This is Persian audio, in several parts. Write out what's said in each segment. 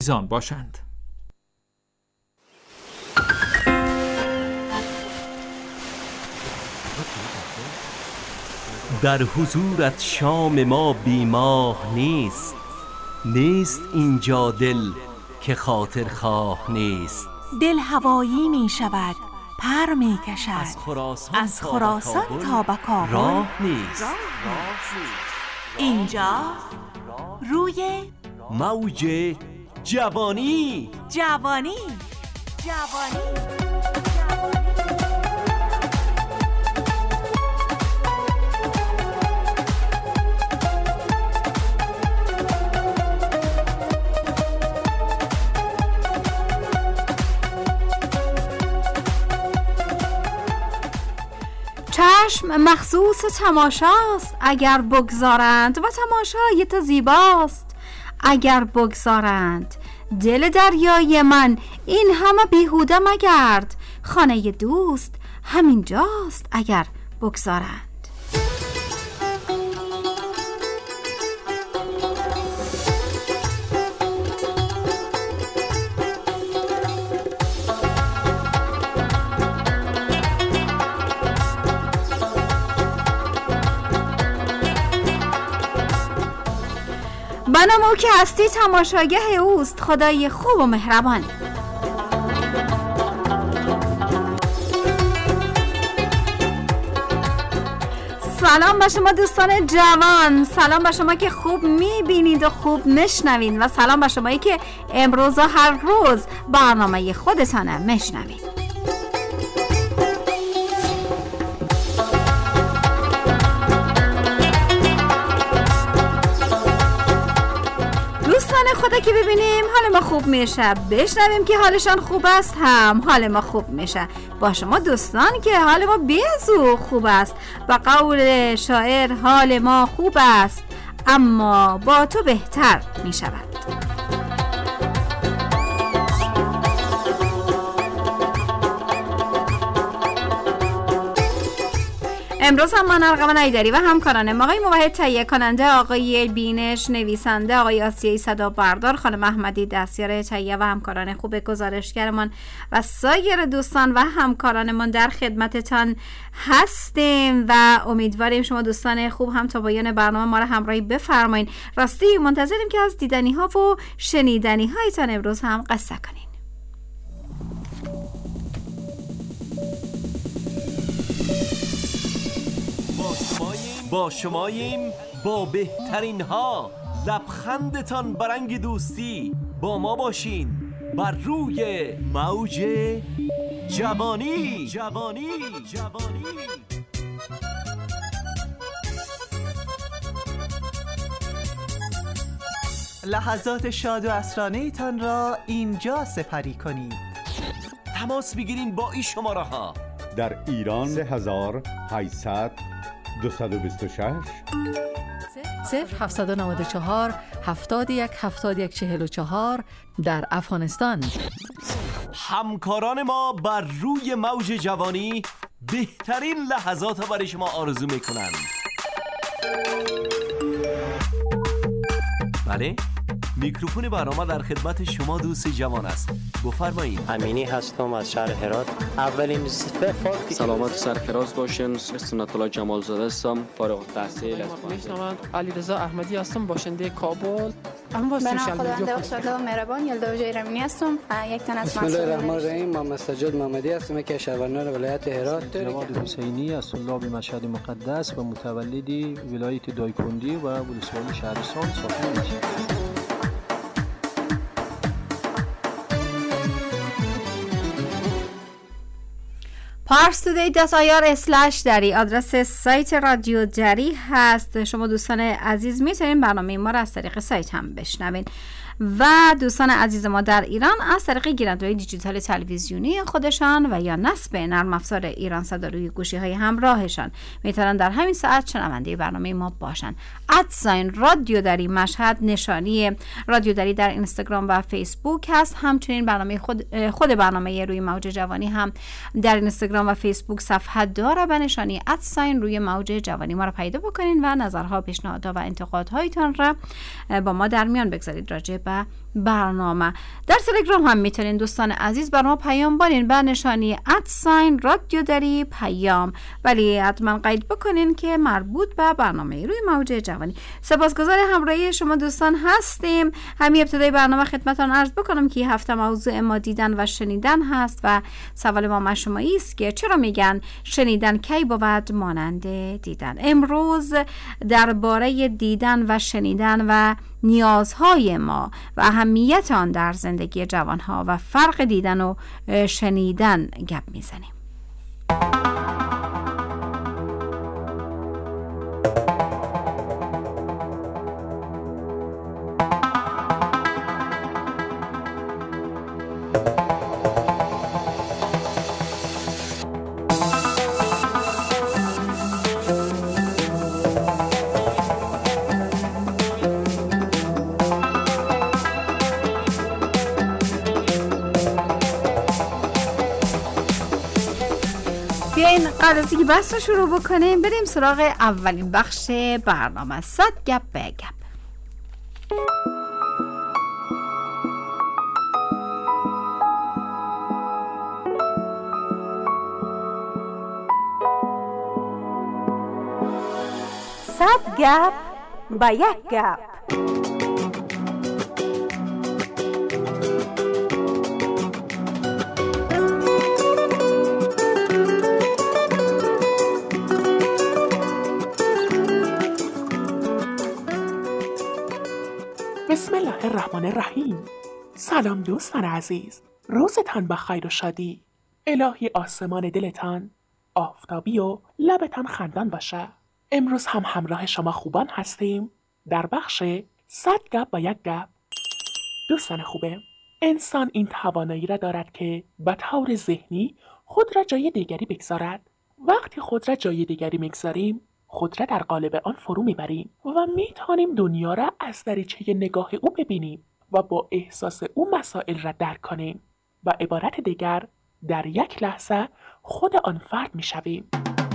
عزیزان باشند. در حضورت شام ما بیماه نیست، نیست اینجا دل که خاطر خواه نیست. دل هوایی می شود، پر می کشد، از خراسان تا به کابل راه نیست. اینجا روی موج جوانی. چشم مخصوص تماشاست اگر بگذارند و تماشای تو زیباست اگر بگذارند. دل دریای من این همه بیهوده مگرد، خانه دوست همین جاست اگر بگذارند. بنمو که هستی تماشاگه اوست، خدای خوب و مهربان. سلام به شما دوستان جوان، سلام به شما که خوب میبینید و خوب میشنوید و سلام به شمایی که امروز و هر روز برنامه خودتانه میشنوید. دوستان خدا که ببینیم حال ما خوب میشه، بشنویم که حالشان خوب است هم حال ما خوب میشه. با شما دوستان که حال ما بیزو خوب است، با قول شاعر حال ما خوب است اما با تو بهتر میشود. امروز هم من ارقام ایدری و همکارانم آقای موحد تهیه کننده، آقای بینش نویسنده، آقای آسیایی صدا بردار، خانم احمدی دستیار تهیه و همکاران خوب گزارشگرمان و سایر دوستان و همکارانمان در خدمتتان هستیم و امیدواریم شما دوستان خوب هم تا پایان برنامه ما را همراهی بفرمایید. راستی منتظریم که از دیدنی ها و شنیدنی هایتان امروز هم قصه کنین. با شماییم با بهترین ها، لبخندتان برنگ دوستی. با ما باشین بر روی موج جوانی. لحظات شاد و عصرانه تان را اینجا سپری کنید. تماس بگیرین با این شماره ها: در ایران 3800 226 0794 71 71 44. در افغانستان همکاران ما بر روی موج جوانی بهترین لحظات برای شما آرزو میکنند. بله، میکروفون برنامه در خدمت شما دوست جوان است. بفرمایید. امینی هستم از شهر هرات. اولین سلامت و سرفراز باشین. سنت الله جمال زاده هستم، فارغ التحصیل از میشنوند. علیرضا احمدی هستم، باشنده کابل. من خداوند بخشنده و مهربان یلدا جیرمینی هستم، یک تن از بسم الله الرحمن الرحیم. محمد سجاد محمدی هستم که شهروندان ولایت هرات. جواد حسینی از طلاب مشهد مقدس و متولد ولایت دایکندی و ولسوالی شهرستان ساکن میشم. parstoday.ir/ دری آدرس سایت رادیو دری هست. شما دوستان عزیز میتونید برنامه ما را از طریق سایت هم بشنوین و دوستان عزیز ما در ایران از طریق گیرنده‌های دیجیتال تلویزیونی خودشان و یا نصب نرم افزار ایران صدا روی گوشی‌های همراهشان میتونن در همین ساعت شنونده برنامه ما باشن. @رادیو دری مشهد نشانی رادیو دری در اینستاگرام و فیسبوک هست. همچنین برنامه خود برنامه روی موج جوانی هم در اینستاگرام و فیسبوک صفحه داره به نشانی روی موج جوانی. ما رو پیدا بکنین و نظرها، پیشنهادها و انتقادهایتان را با ما در میان بگذارید راجع به برنامه. در تلگرام هم میتونین دوستان عزیز بر ما پیام بارین به نشانی @رادیو دری پیام، ولی حتما قید بکنین که مربوط به برنامه روی موج جوانی. سپاسگزار همراهی شما دوستان هستیم. همین ابتدای برنامه خدمتتون عرض بکنم که هفته موضوع ما دیدن و شنیدن هست و سوال ما شمایی است که چرا میگن شنیدن کی بود مانند دیدن. امروز درباره دیدن و شنیدن و نیازهای ما و اهمیت آن در زندگی جوانها و فرق دیدن و شنیدن گپ میزنیم. قبل از اینکه بحث رو شروع بکنیم بریم سراغ اولین بخش برنامه 100 گپ به گپ. صد گپ به یک گپ. بسم الله الرحمن الرحیم. سلام دوستان عزیز، روزتان با خیر و شادی. الهی آسمان دلتان آفتابی و لبتان خندان باشه. امروز هم همراه شما خوبان هستیم در بخش 100 گپ با یک گپ. دوستان خوبه، انسان این توانایی را دارد که به طور ذهنی خود را جای دیگری بگذارد. وقتی خود را جای دیگری میگذاریم خود را در قالب آن فرو میبریم و میتونیم دنیا را از دریچه نگاه او ببینیم و با احساس او مسائل را درک کنیم. و عبارت دیگر، در یک لحظه خود آن فرد میشویم.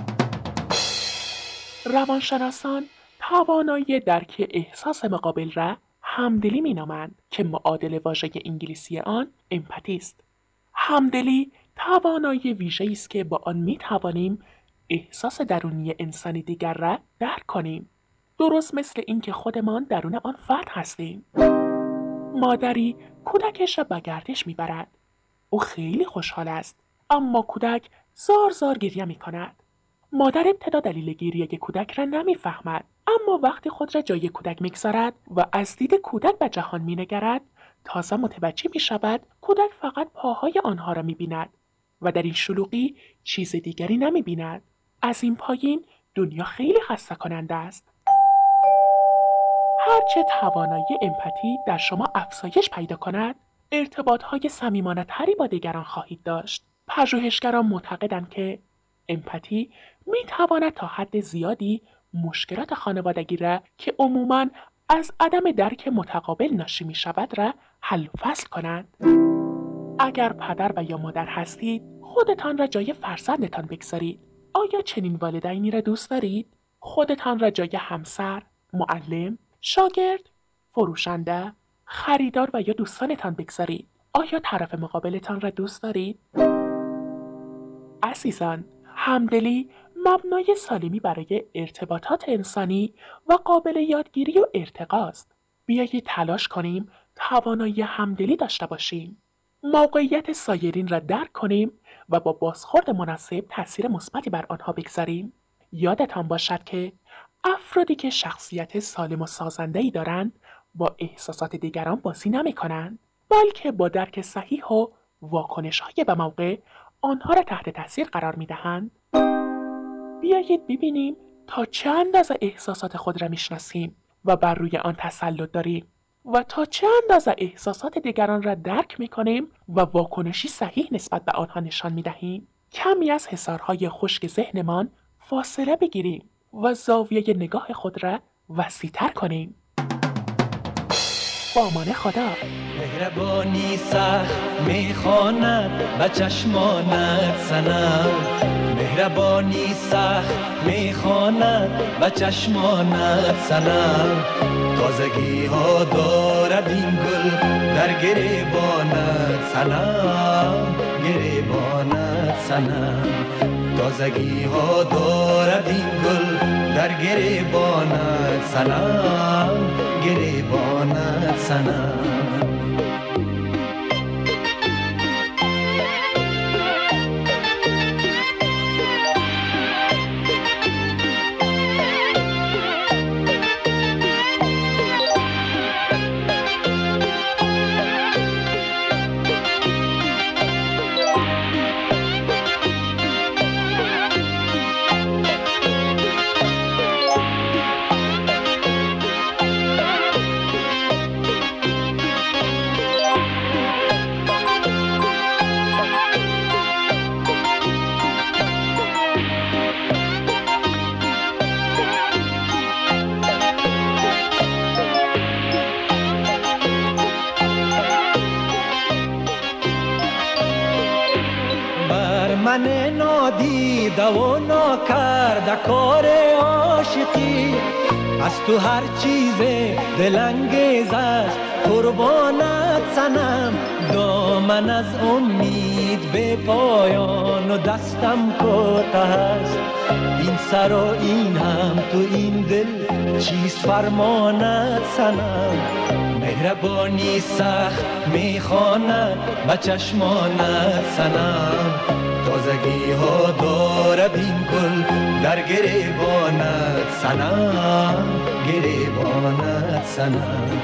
روانشناسان توانایی درک احساس مقابل را همدلی مینامند که معادل واژه انگلیسی آن امپاتی است. همدلی توانایی ویژه‌ای است که با آن میتوانیم احساس درونی انسان دیگر را درک کنیم، درست مثل اینکه خودمان درون آن فرد هستیم. مادری کودکش را به گردش میبرد. او خیلی خوشحال است، اما کودک زار زار گریه میکند. مادر ابتدا دلیل گریه کودک را نمیفهمد، اما وقتی خود را جای کودک میگذارد و از دید کودک به جهان مینگرد تازه متوجه میشود کودک فقط پاهای آنها را میبیند و در این شلوغی چیز دیگری نمیبیند. از این پایین دنیا خیلی خسته کننده است. هرچه توانایی امپاتی در شما افزایش پیدا کند، ارتباطهای صمیمانه‌تری با دیگران خواهید داشت. پژوهشگران معتقدند که امپاتی میتواند تا حد زیادی مشکلات خانوادگی را که عموماً از عدم درک متقابل ناشی می شود را حل و فصل کند. اگر پدر و یا مادر هستید، خودتان را جای فرزندتان بگذارید. آیا چنین والدینی را دوست دارید؟ خودتان را جای همسر، معلم، شاگرد، فروشنده، خریدار و یا دوستانتان بگذارید. آیا طرف مقابلتان را دوست دارید؟ عزیزان، همدلی مبنای سالمی برای ارتباطات انسانی و قابل یادگیری و ارتقاست. بیایید تلاش کنیم توانایی همدلی داشته باشیم. موقعیت سایرین را درک کنیم و با بازخورد مناسب تأثیر مثبتی بر آنها بگذاریم. یادتان باشد که افرادی که شخصیت سالم و سازنده‌ای دارند با احساسات دیگران بازی نمی‌کنند، بلکه با درک صحیح و واکنش‌های به موقع آنها را تحت تأثیر قرار می‌دهند. بیایید ببینیم تا چه اندازه احساسات خود را می‌شناسیم و بر روی آن تسلط داریم و تا چه اندازه احساسات دیگران را درک می‌کنیم و واکنشی صحیح نسبت به آنها نشان می‌دهیم. کمی از حصارهای خشک ذهنمان فاصله بگیریم و زاویه نگاه خود را وسیع‌تر کنیم. با امان خدا. مهربانی سخت میخواند به چشمانت صنم، مهربانی سخت میخواند به چشمانت صنم. تازگی ها دارد این گل در گریبانت صنم، گریبانت صنم. تازگی ها دارد این گل در گریبانت صنم، گریبانت صنم. من نادیده و ناکرده کار عاشقی، از تو هر چیز دلانگیز است قربانت صنم. دامن از امید به پایان و دستم کوته است، این سر و این هم تو این دل چیست فرمانت صنم. مهربانی سخت میخواند به چشمانت صنم. تازگی ها دارد این گل در گریبانت صنم، گریبانت صنم.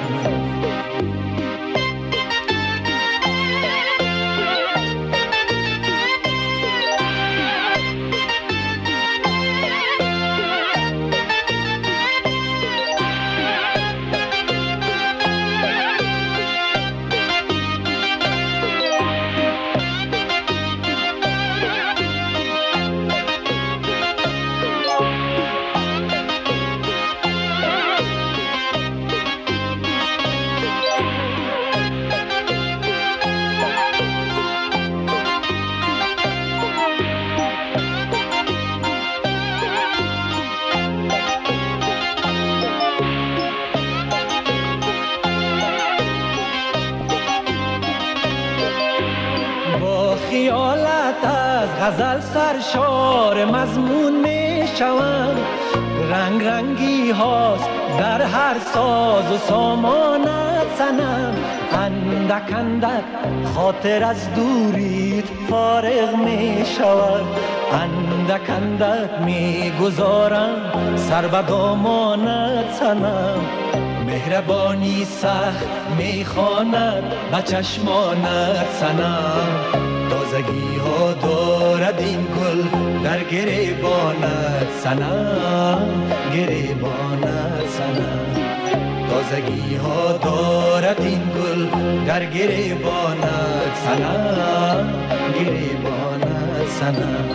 خیالت از غزل سرشار مضمون می شوم، رنگ رنگی هاست در هر ساز و سامانت صنم. اندک اندک خاطر از دوریت فارغ می شود، اندک اندک می گذارم سر به دامانت صنم. مهربانی سخت می خواند به چشمانت صنم. تازگی ها دارد این گل در گریبانت صنم، گریبانت صنم. تازگی ها دارد این گل در گریبانت صنم، گریبانت صنم.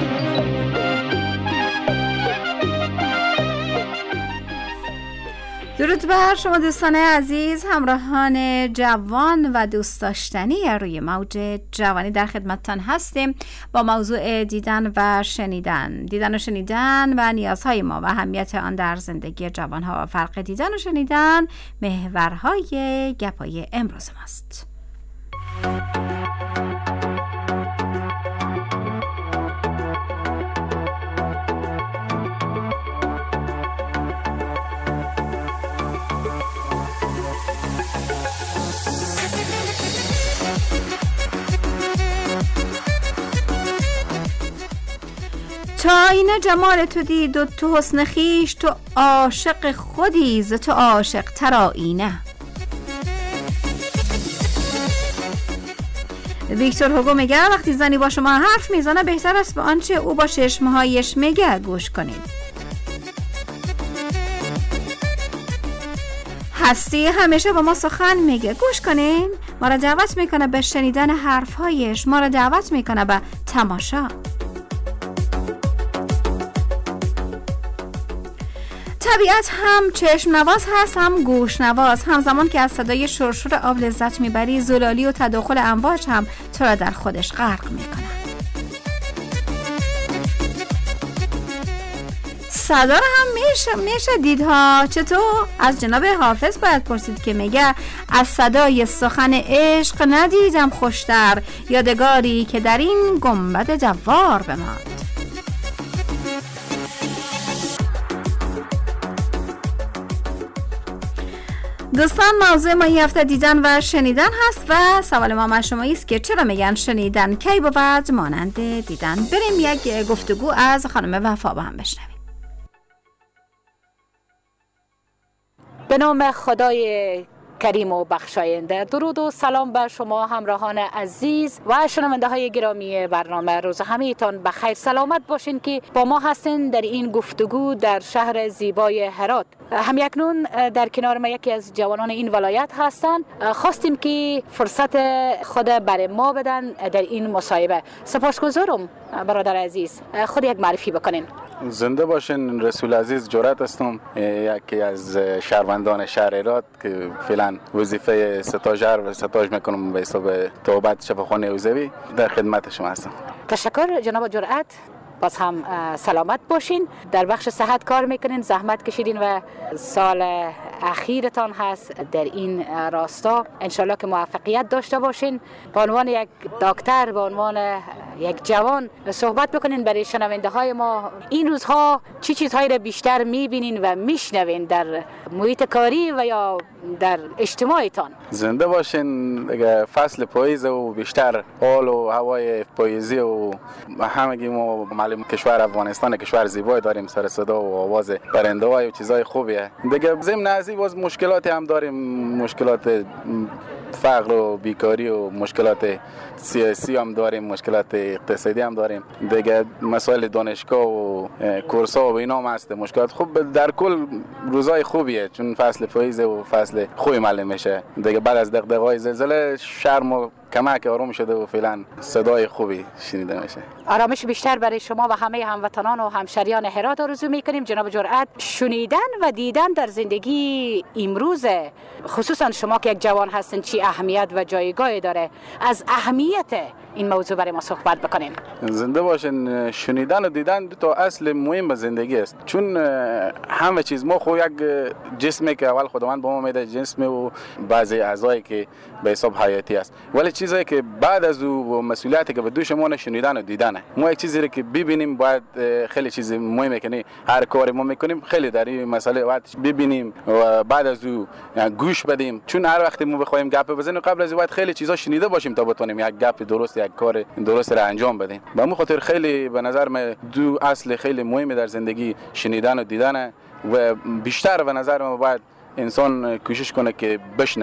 درود بر شما دوستان عزیز، همراهان جوان و دوست داشتنی روی موج جوانی در خدمتتان هستیم با موضوع دیدن و شنیدن و نیازهای ما و اهمیت آن در زندگی جوانها و فرق دیدن و شنیدن محورهای گپای امروز ماست. تا اینه جمال تو دید و تو حسن خیش، تو عاشق خودی ز تو عاشق تر آینه. ویکتور هوگو میگه وقتی زنی با شما حرف میزنه بهتر است به آنچه او با چشمهایش میگه گوش کنید. هستی همیشه با ما سخن میگه، گوش کنین. ما را دعوت میکنه به شنیدن حرفهایش، ما را دعوت میکنه به تماشا. طبیعت هم چشم نواز هست هم گوش نواز. همزمان که از صدای شرشر آب لذت میبری، زلالی و تداخل امواج هم تو را در خودش غرق میکنه. صدا رو هم میشه دیدها. چطور؟ از جناب حافظ باید پرسید که میگه از صدای سخن عشق ندیدم خوشتر، یادگاری که در این گنبد دوار بماند. دوستان، موضوع ما این هفته دیدن و شنیدن هست و سوال ما از شما است که چرا میگن شنیدن کی بود مانند دیدن؟ بریم یک گفتگو از خانم وفا با هم بشنویم. به نام خدای کریم و بخشاینده، درود و سلام بر شما همراهان عزیز و شنونده های گرامی برنامه. روز همه تان بخیر سلامت باشین که با ما هستین در این گفتگو در شهر زیبای هرات. همیکنون در کنار ما یکی از جوانان این ولایت هستن. خواستیم که فرصت خود برای ما بدن در این مصاحبه. سپاسگزارم برادر عزیز، خود یک معرفی بکنین. زنده باشین. رسول عزیز جرأت هستم، یکی از شهروندان شهر هرات که فعلا وظیفه ستاژر و ستاژ میکنم به حساب توبت شفاخانه حوزوی. در خدمت شما هستم. تشکر جناب جرأت. باز هم سلامت باشین. در بخش صحت کار میکنین، زحمت کشیدین و سال اخیرتان هست در این راستا. انشالله که موفقیت داشته باشین. به عنوان یک دکتر، به عنوان یک جوان صحبت بکنین برای شنونده های ما. این روزها چی چیزهایی را بیشتر میبینین و میشنوین در محیط کاری و یا در اجتماعتان؟ زنده باشین. دیگه فصل پاییز و بیشتر حال و هوای پاییزی و همگی ما معلوم کشور افغانستان کشور زیبایی داریم، سر صدا و آواز پرنده های و چیزای خوبیه. دیگه ضمن از این باز مشکلاتی هم داریم، مشکلات فقر و بیکاری و مشکلات سیاسی هم داریم، مشکلات اقتصادی هم داریم. دیگه مسائل دانشگاه و کورس‌ها و اینا هم هست. مشکلات خوب در کل روزای خوبیه، چون فصل پاییز و فصل خوبی معلوم میشه. دیگه بعد از دغدغه‌های زلزله شهر کمک آروم شده و فعلا صدای خوبی شنیده میشه. آرامش بیشتر برای شما و همه هموطنان و همشهریان هرات آرزو میکنیم. جناب جرأت، شنیدن و دیدن در زندگی امروز، خصوصا شما که یک جوان هستین، چی اهمیت و جایگاهی داره؟ از اهمیت این موضوع برای ما صحبت بکنین. زنده باشین. شنیدن و دیدن دو تا اصل مهم به زندگی است، چون همه چیز ما خو یک جسمی که اول خداوند به ما میده، جسم و بعضی اعضایی که به حساب حیاتی است، ولی چیزایی که بعد از او مسئولیتی که به دوش ما شنیدن و دیدنه. ما یک چیزی که ببینیم باید خیلی چیز مهمه که هر کاری ما میکنیم خیلی در این مسئله باید ببینیم و بعد از او گوش بدیم، چون هر وقت ما بخوایم گپ بزنیم قبل از باید خیلی چیزا شنیده باشیم تا بتونیم یک گپ درست، یک کار درست را انجام بدیم. به همون خاطر خیلی به نظر من دو اصل خیلی مهمه در زندگی، شنیدن و دیدن. و بیشتر به نظر من باید انسان کوشش کنه که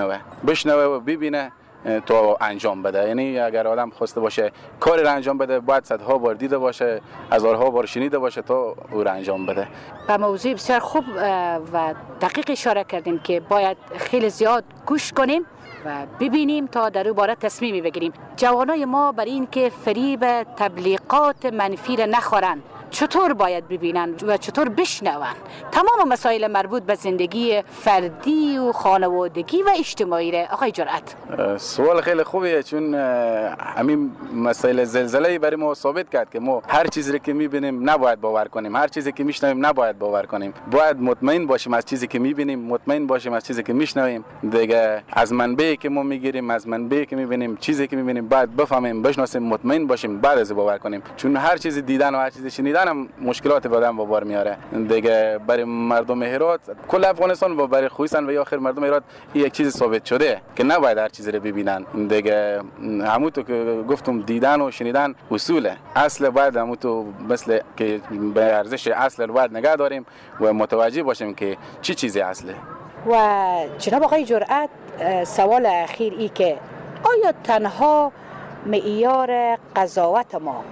بشنوه و ببینه تا انجام بده. یعنی اگر آدم خواسته باشه کاری را انجام بده باید صدها بار دیده باشه، هزارها بار شنیده باشه تا او را انجام بده. به موضوع بسیار خوب و دقیق اشاره کردیم که باید خیلی زیاد گوش کنیم و ببینیم تا در اون باره تصمیمی بگیریم. جوانای ما برای این که فریب تبلیغات منفی را نخورن، چطور باید ببینن و چطور بشنون تمام مسائل مربوط به زندگی فردی و خانوادگی و اجتماعی را؟ آقای جرأت، سوال خیلی خوبیه، چون همین مسائل زلزله برای ما ثابت کرد که ما هر چیزی که میبینیم نباید باور کنیم، هر چیزی که میشنویم نباید باور کنیم. باید مطمئن باشیم از چیزی که میبینیم، مطمئن باشیم از چیزی که میشنویم. دیگه از منبعی که ما میگیریم، از منبعی که میبینیم، چیزی که میبینیم باید بفهمیم، بشناسیم، مطمئن باشیم بعد از باور کنیم، چون هر چیزی دیدن و هر چیزی شنیدن هم مشکلات به آدم بار میاره. دیگه برای مردم هرات، کل افغانستان و برای خویسان و یا آخر مردم هرات یک چیز ثابت شده که نباید هر چیزی رو ببینن. دیگه همونطور که گفتم دیدن و شنیدن اصوله، اصل باید همونطور مثل که به ارزش اصل رو باید نگه داریم و متوجه باشیم که چی چیزی اصله. و جناب آقای جرأت، سوال اخیر ای که آیا تنها معیار قضاوت ما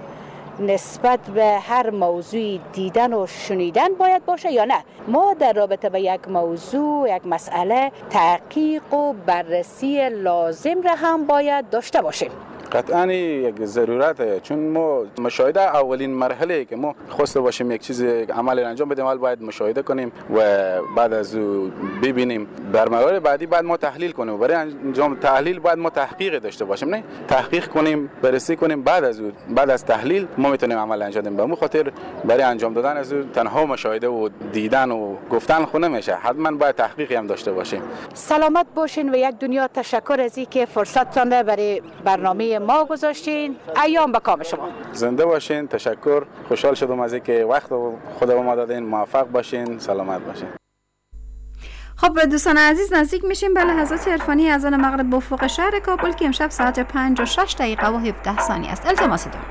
نسبت به هر موضوع دیدن و شنیدن باید باشه یا نه ما در رابطه به یک موضوع، یک مسئله تحقیق و بررسی لازم را هم باید داشته باشیم؟ قطعا یک ضرورته، چون ما مشاهده اولین مرحله که ما خواسته باشیم یک چیز عمل انجام بدیم، اول باید مشاهده کنیم و بعد از او ببینیم. در مرحله بعدی بعد ما تحلیل کنیم. برای انجام تحلیل باید ما تحقیق داشته باشیم، نه تحقیق کنیم، بررسی کنیم، بعد از تحلیل ما میتونیم عمل انجام بدیم. به همون خاطر برای انجام دادن از تنها مشاهده و دیدن و گفتن خود نمیشه، حتما باید تحقیقی هم داشته باشیم. سلامت باشین و یک دنیا تشکر از اینکه فرصتتان برای برنامه ما گذاشتین. ایام به کام شما. زنده باشین. تشکر. خوشحال شدم از اینکه وقت خود به ما دادین. موفق باشین. سلامت باشین. خب دوستان عزیز، نزدیک میشیم به لحظات عرفانی اذان مغرب به افق شهر کابل که امشب ساعت 5 و 6 دقیقه و 17 ثانیه است. التماس دارم.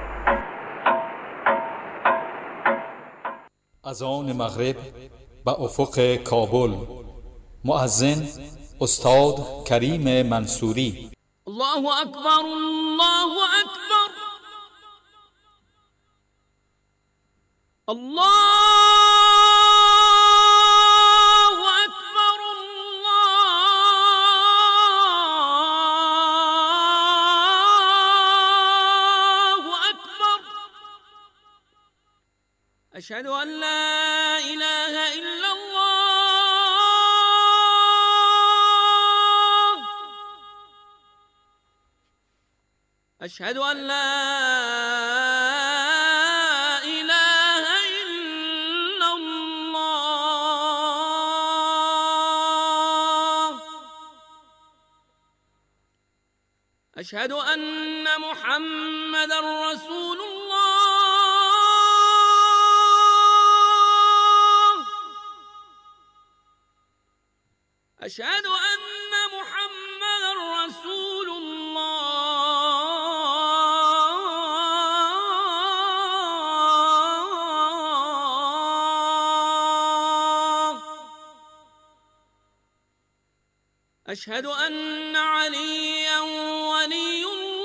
اذان مغرب به افق کابل. مؤذن استاد کریم منصوری. الله اکبر، الله اکبر، الله أشهد أن لا إله إلا الله، أشهد أن لا إله إلا الله، أشهد أن محمد رسول الله، أشهد أن محمد رسول الله، أشهد أن عليا ولي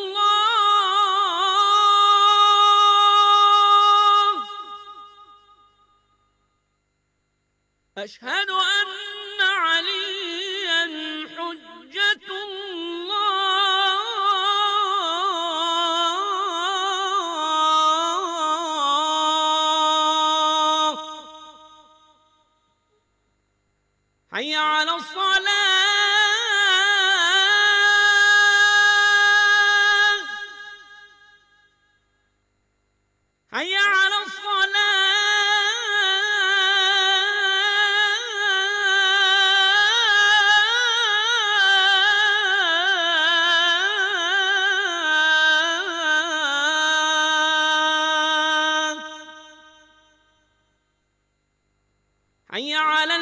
الله، أشهد أن عليا حجة الله، حي على الصلاة، حي على الصلاة، حي على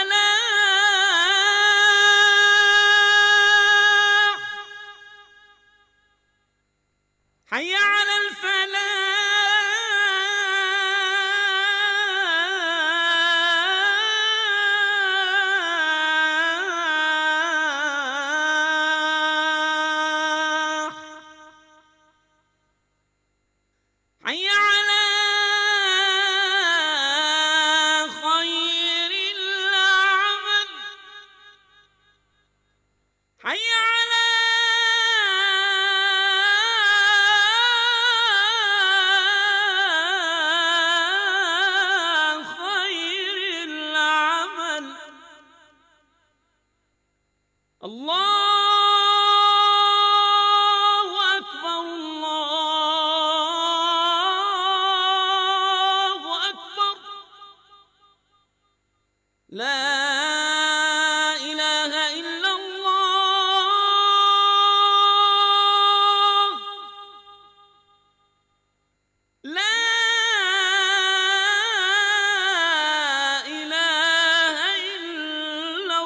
الفلاح، حي على الفلاح، حي على خير العمل، حي على خير العمل. الله أكبر، الله أكبر، لا إله إلا الله، لا إله إلا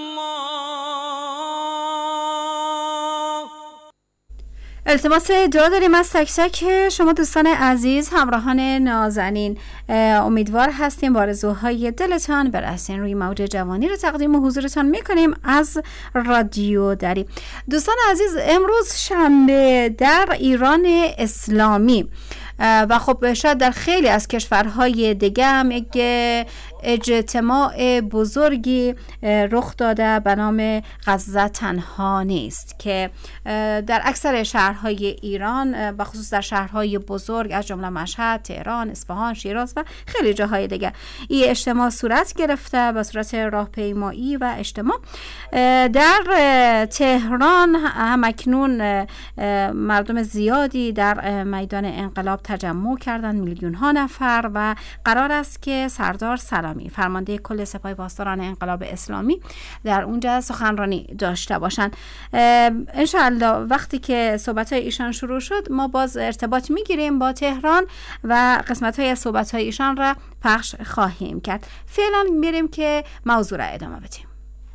الله. التماس دعا داریم از تک تک شما دوستان عزیز، همراهان نازنین. امیدوار هستیم با آرزوهای دلتان برسین. روی موج جوانی رو تقدیم حضورتان میکنیم از رادیو دری. دوستان عزیز، امروز شنبه در ایران اسلامی و خب شاید در خیلی از کشورهای دیگه هم یک اجتماع بزرگی رخ داده به نام غزه تنها نیست که در اکثر شهرهای ایران و خصوص در شهرهای بزرگ از جمله مشهد، تهران، اصفهان، شیراز و خیلی جاهای دیگه این اجتماع صورت گرفته به صورت راهپیمایی و اجتماع. در تهران هم اکنون مردم زیادی در میدان انقلاب تجمع کردند، میلیون ها نفر، و قرار است که سردار سلامی فرمانده کل سپاه پاسداران انقلاب اسلامی در اونجا سخنرانی داشته باشند. انشاءالله وقتی که صحبت های ایشان شروع شد ما باز ارتباط میگیریم با تهران و قسمت های صحبت های ایشان را پخش خواهیم کرد. فعلا میریم که موضوع را ادامه بدیم.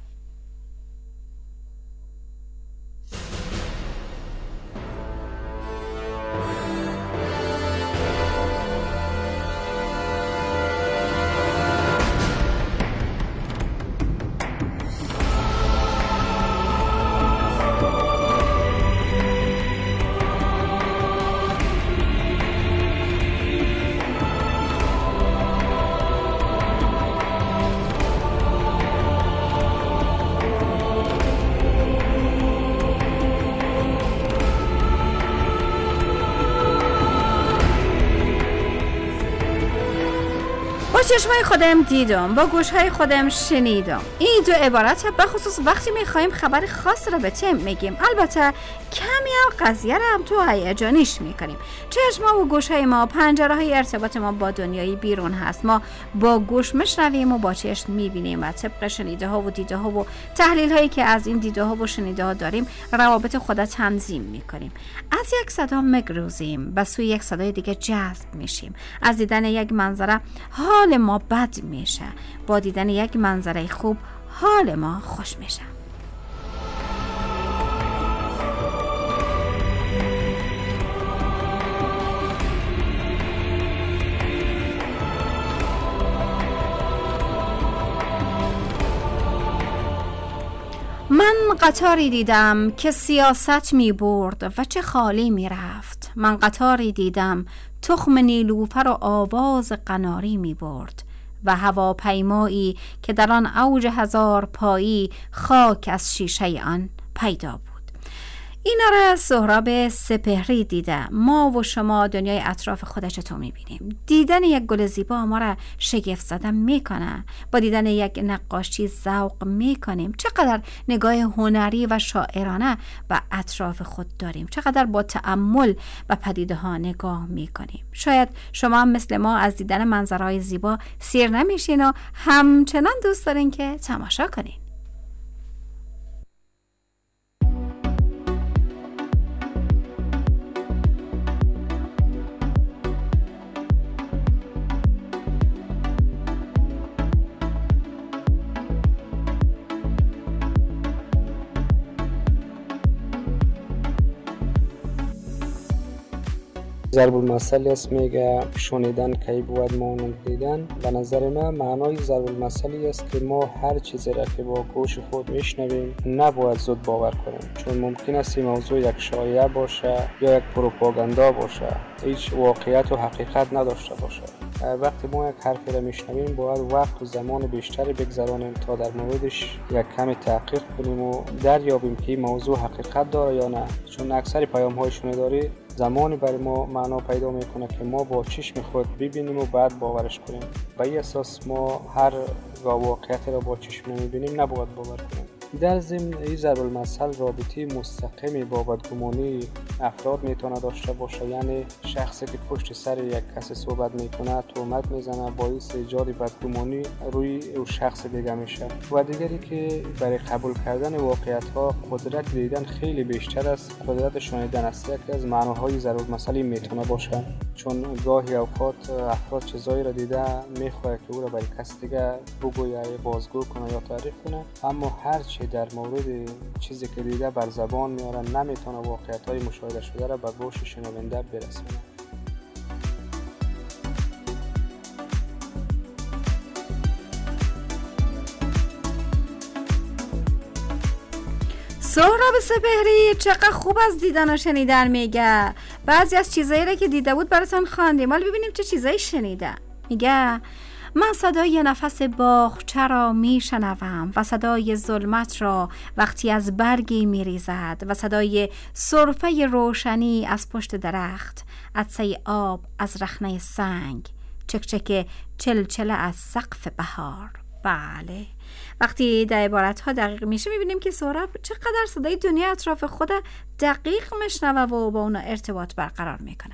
چشمای خودم دیدم، با گوشهای خودم شنیدم. این دو عبارت به خصوص وقتی میخوایم خبر خاص را به تیم میگیم. البته کمی هم قضیه را هم تو هیجانیش میکنیم. چشما و گوشهای ما پنجره های ارتباط ما با دنیای بیرون هست. ما با گوش میشنویم و با چشم میبینیم و طبق شنیده ها و دیده ها و تحلیل هایی که از این دیده ها و شنیده ها داریم روابط خود تنظیم میکنیم. از یک صدا مگروزیم به سوی یک صدای دیگه جذب میشیم. از دیدن یک منظره حال ما بد میشه، با دیدن یک منظره خوب حال ما خوش میشه. من قطاری دیدم که سیاست می برد و چه خالی می رفت. من قطاری دیدم تخم نیلوفر و آواز قناری می برد و هواپیمایی که در آن اوج هزار پایی خاک از شیشه آن پیدا بود. اینا را سهراب سپهری دیده. ما و شما دنیای اطراف خودش چطور میبینیم؟ دیدن یک گل زیبا ما را شگفت زده میکنه. با دیدن یک نقاشی ذوق میکنیم. چقدر نگاه هنری و شاعرانه به اطراف خود داریم. چقدر با تأمل به پدیده ها نگاه میکنیم. شاید شما هم مثل ما از دیدن منظرهای زیبا سیر نمیشین و همچنان دوست دارین که تماشا کنین. ضرب المثل است میگه شنیدن کی بود مانند دیدن. به نظر من معنای ضرب المثلی است که ما هر چیزی را که با گوش خود میشنویم نباید زود باور کنیم، چون ممکن است این موضوع یک شایعه باشه یا یک پروپاگاندا باشه، هیچ واقعیت و حقیقت نداشته باشه. وقتی ما یک حرفی را میشنویم باید وقت و زمان بیشتری بگذرانیم تا در موردش یک کمی تحقیق کنیم و دریابیم که این موضوع حقیقت داره یا نه، چون اکثر پیام‌های شنیداری زمانی برای ما معنا پیدا میکنه که ما با چشم خود ببینیم و بعد باورش کنیم. به این اساس ما هر واقعیت را با چشم نمیبینیم نباید باور کنیم. در ضمن این ضرب المثل رابطه مستقیمی با بدگمانی افراد میتونه داشته باشه، یعنی شخصی که پشت سر یک کسی صحبت میکنه تهمت میزنه باعث ایجاد بدگمانی روی او شخص دیگه میشه. و دیگری که برای قبول کردن واقعیت ها قدرت دیدن خیلی بیشتر از قدرت شنیدن است. یکی از معناهای ضرب المثل میتونه باشه، چون گاهی اوقات افراد چیزایی را دیده میخواد که او را برای کس دیگه بگویه، بازگو کنه یا تعریف کنه، اما هر در مورد چیزی که دیده بر زبان میاره نمیتونه واقعیت‌های مشاهده شده را به گوش شنونده برسونه. سهراب سپهری چقدر خوب از دیدن و شنیدن میگه. بعضی از چیزایی رو که دیده بود براتون خواندیم، حالا ببینیم چه چیزایی شنیده. میگه من صدای نفس باغچه را میشنوم و صدای ظلمت را وقتی از برگی میریزد و صدای سرفه روشنی از پشت درخت، عطسه آب از رخنه سنگ، چکچک چلچله از سقف بهار. بله، وقتی در عبارت‌ها دقیق میشه میبینیم که سهراب چقدر صدای دنیا اطراف خود دقیق میشنوه و با اونا ارتباط برقرار میکنه.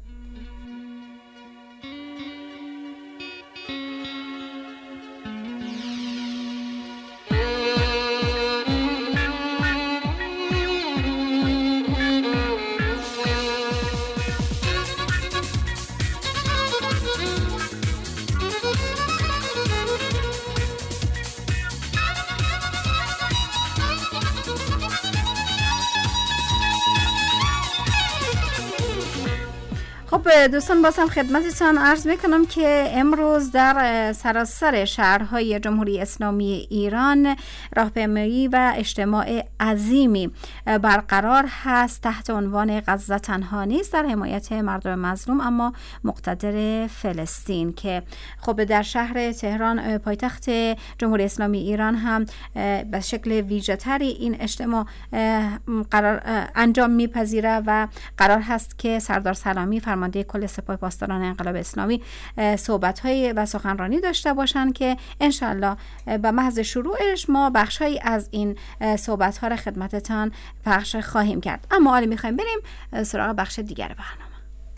خب دوستان، بازم خدمتتان عرض میکنم که امروز در سراسر شهرهای جمهوری اسلامی ایران راهپیمایی و اجتماع عظیمی برقرار هست تحت عنوان غزه تنها نیست، در حمایت مردم مظلوم اما مقتدر فلسطین، که خب در شهر تهران پایتخت جمهوری اسلامی ایران هم به شکل ویژه‌تری این اجتماع قرار انجام میپذیره و قرار هست که سردار سلامی فرمانده کل سپاه پاسداران انقلاب اسلامی صحبت‌های و سخنرانی داشته باشند که انشالله به محض شروعش ما بخش‌هایی از این صحبت‌ها را خدمتتان پخش خواهیم کرد. اما حالا می‌خوایم بریم سراغ بخش دیگر برنامه.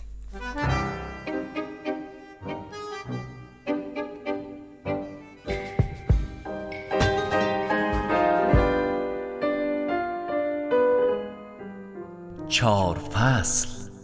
چهار فصل.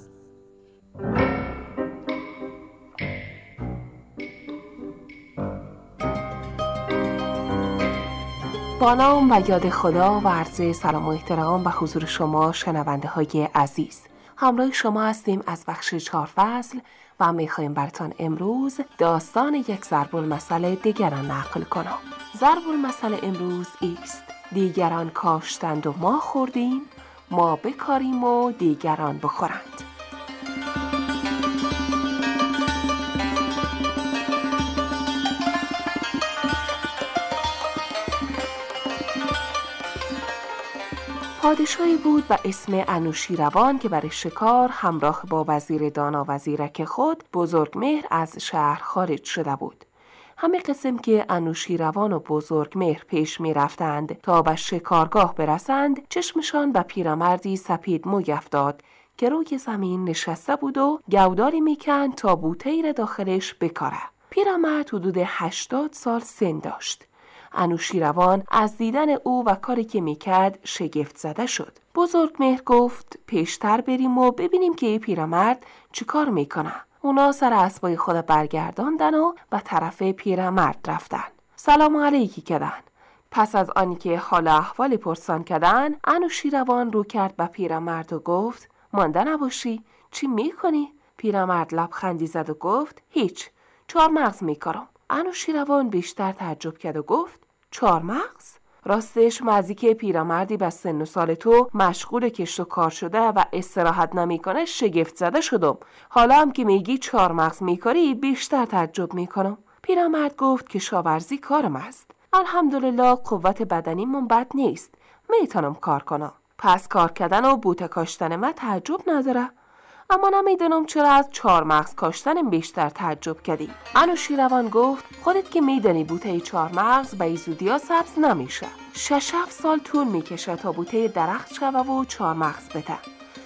با نام و یاد خدا و عرض سلام و احترام به حضور شما شنونده های عزیز. همراه شما هستیم از بخش 4 فصل و میخوایم براتون امروز داستان یک ضرب المثل دیگران نقل کنم. ضرب المثل امروز است: دیگران کاشتند و ما خوردیم، ما بکاریم و دیگران بخورند. پادشاهی بود به اسم انوشیروان که برای شکار همراه با وزیر دانا و زیرک خود بزرگمهر از شهر خارج شده بود. همه قسم که انوشیروان و بزرگمهر پیش می رفتند تا به شکارگاه برسند، چشمشان به پیرمردی سپید موی افتاد که روی زمین نشسته بود و گوداری میکند تا بوته‌ای را داخلش بکاره. پیرمرد حدود 80 سال سن داشت. انوشیروان از دیدن او و کاری که میکرد شگفت زده شد. بزرگمهر گفت پیشتر بریم و ببینیم که پیرمرد چی کار میکنه. اونا سر اسبای خود برگرداندن و به طرف پیرمرد رفتن. سلام علیکی کردن. پس از آنی که حال احوال پرسان کردن، انوشیروان رو کرد به پیرمرد و گفت مانده نباشی؟ چی میکنی؟ پیرمرد لبخندی زد و گفت هیچ، 4 مغز میکارم. انوشیروان بیشتر تعجب کرد و گفت 4 مغز؟ راستش مزی که پیرمردی به سن و سال تو مشغول کشت و کار شده و استراحت نمیکنه شگفت زده شدم. حالا هم که میگی 4 مغز میکاری بیشتر تعجب میکنم. پیرمرد گفت که کشاورزی کارم است. الحمدلله قوت بدنیمون بد نیست، میتونم کار کنم. پس کار کردن و بوته کاشتن من تعجب نداره. اما نمیدونم چرا از 4 مغز کاشتنم بیشتر تعجب کردی. انوشیروان گفت خودت که میدونی بوته 4 مغز به زودیا سبز نمیشه. 6-7 سال طول میکشه تا بوته درخت شوه و 4 مغز بده.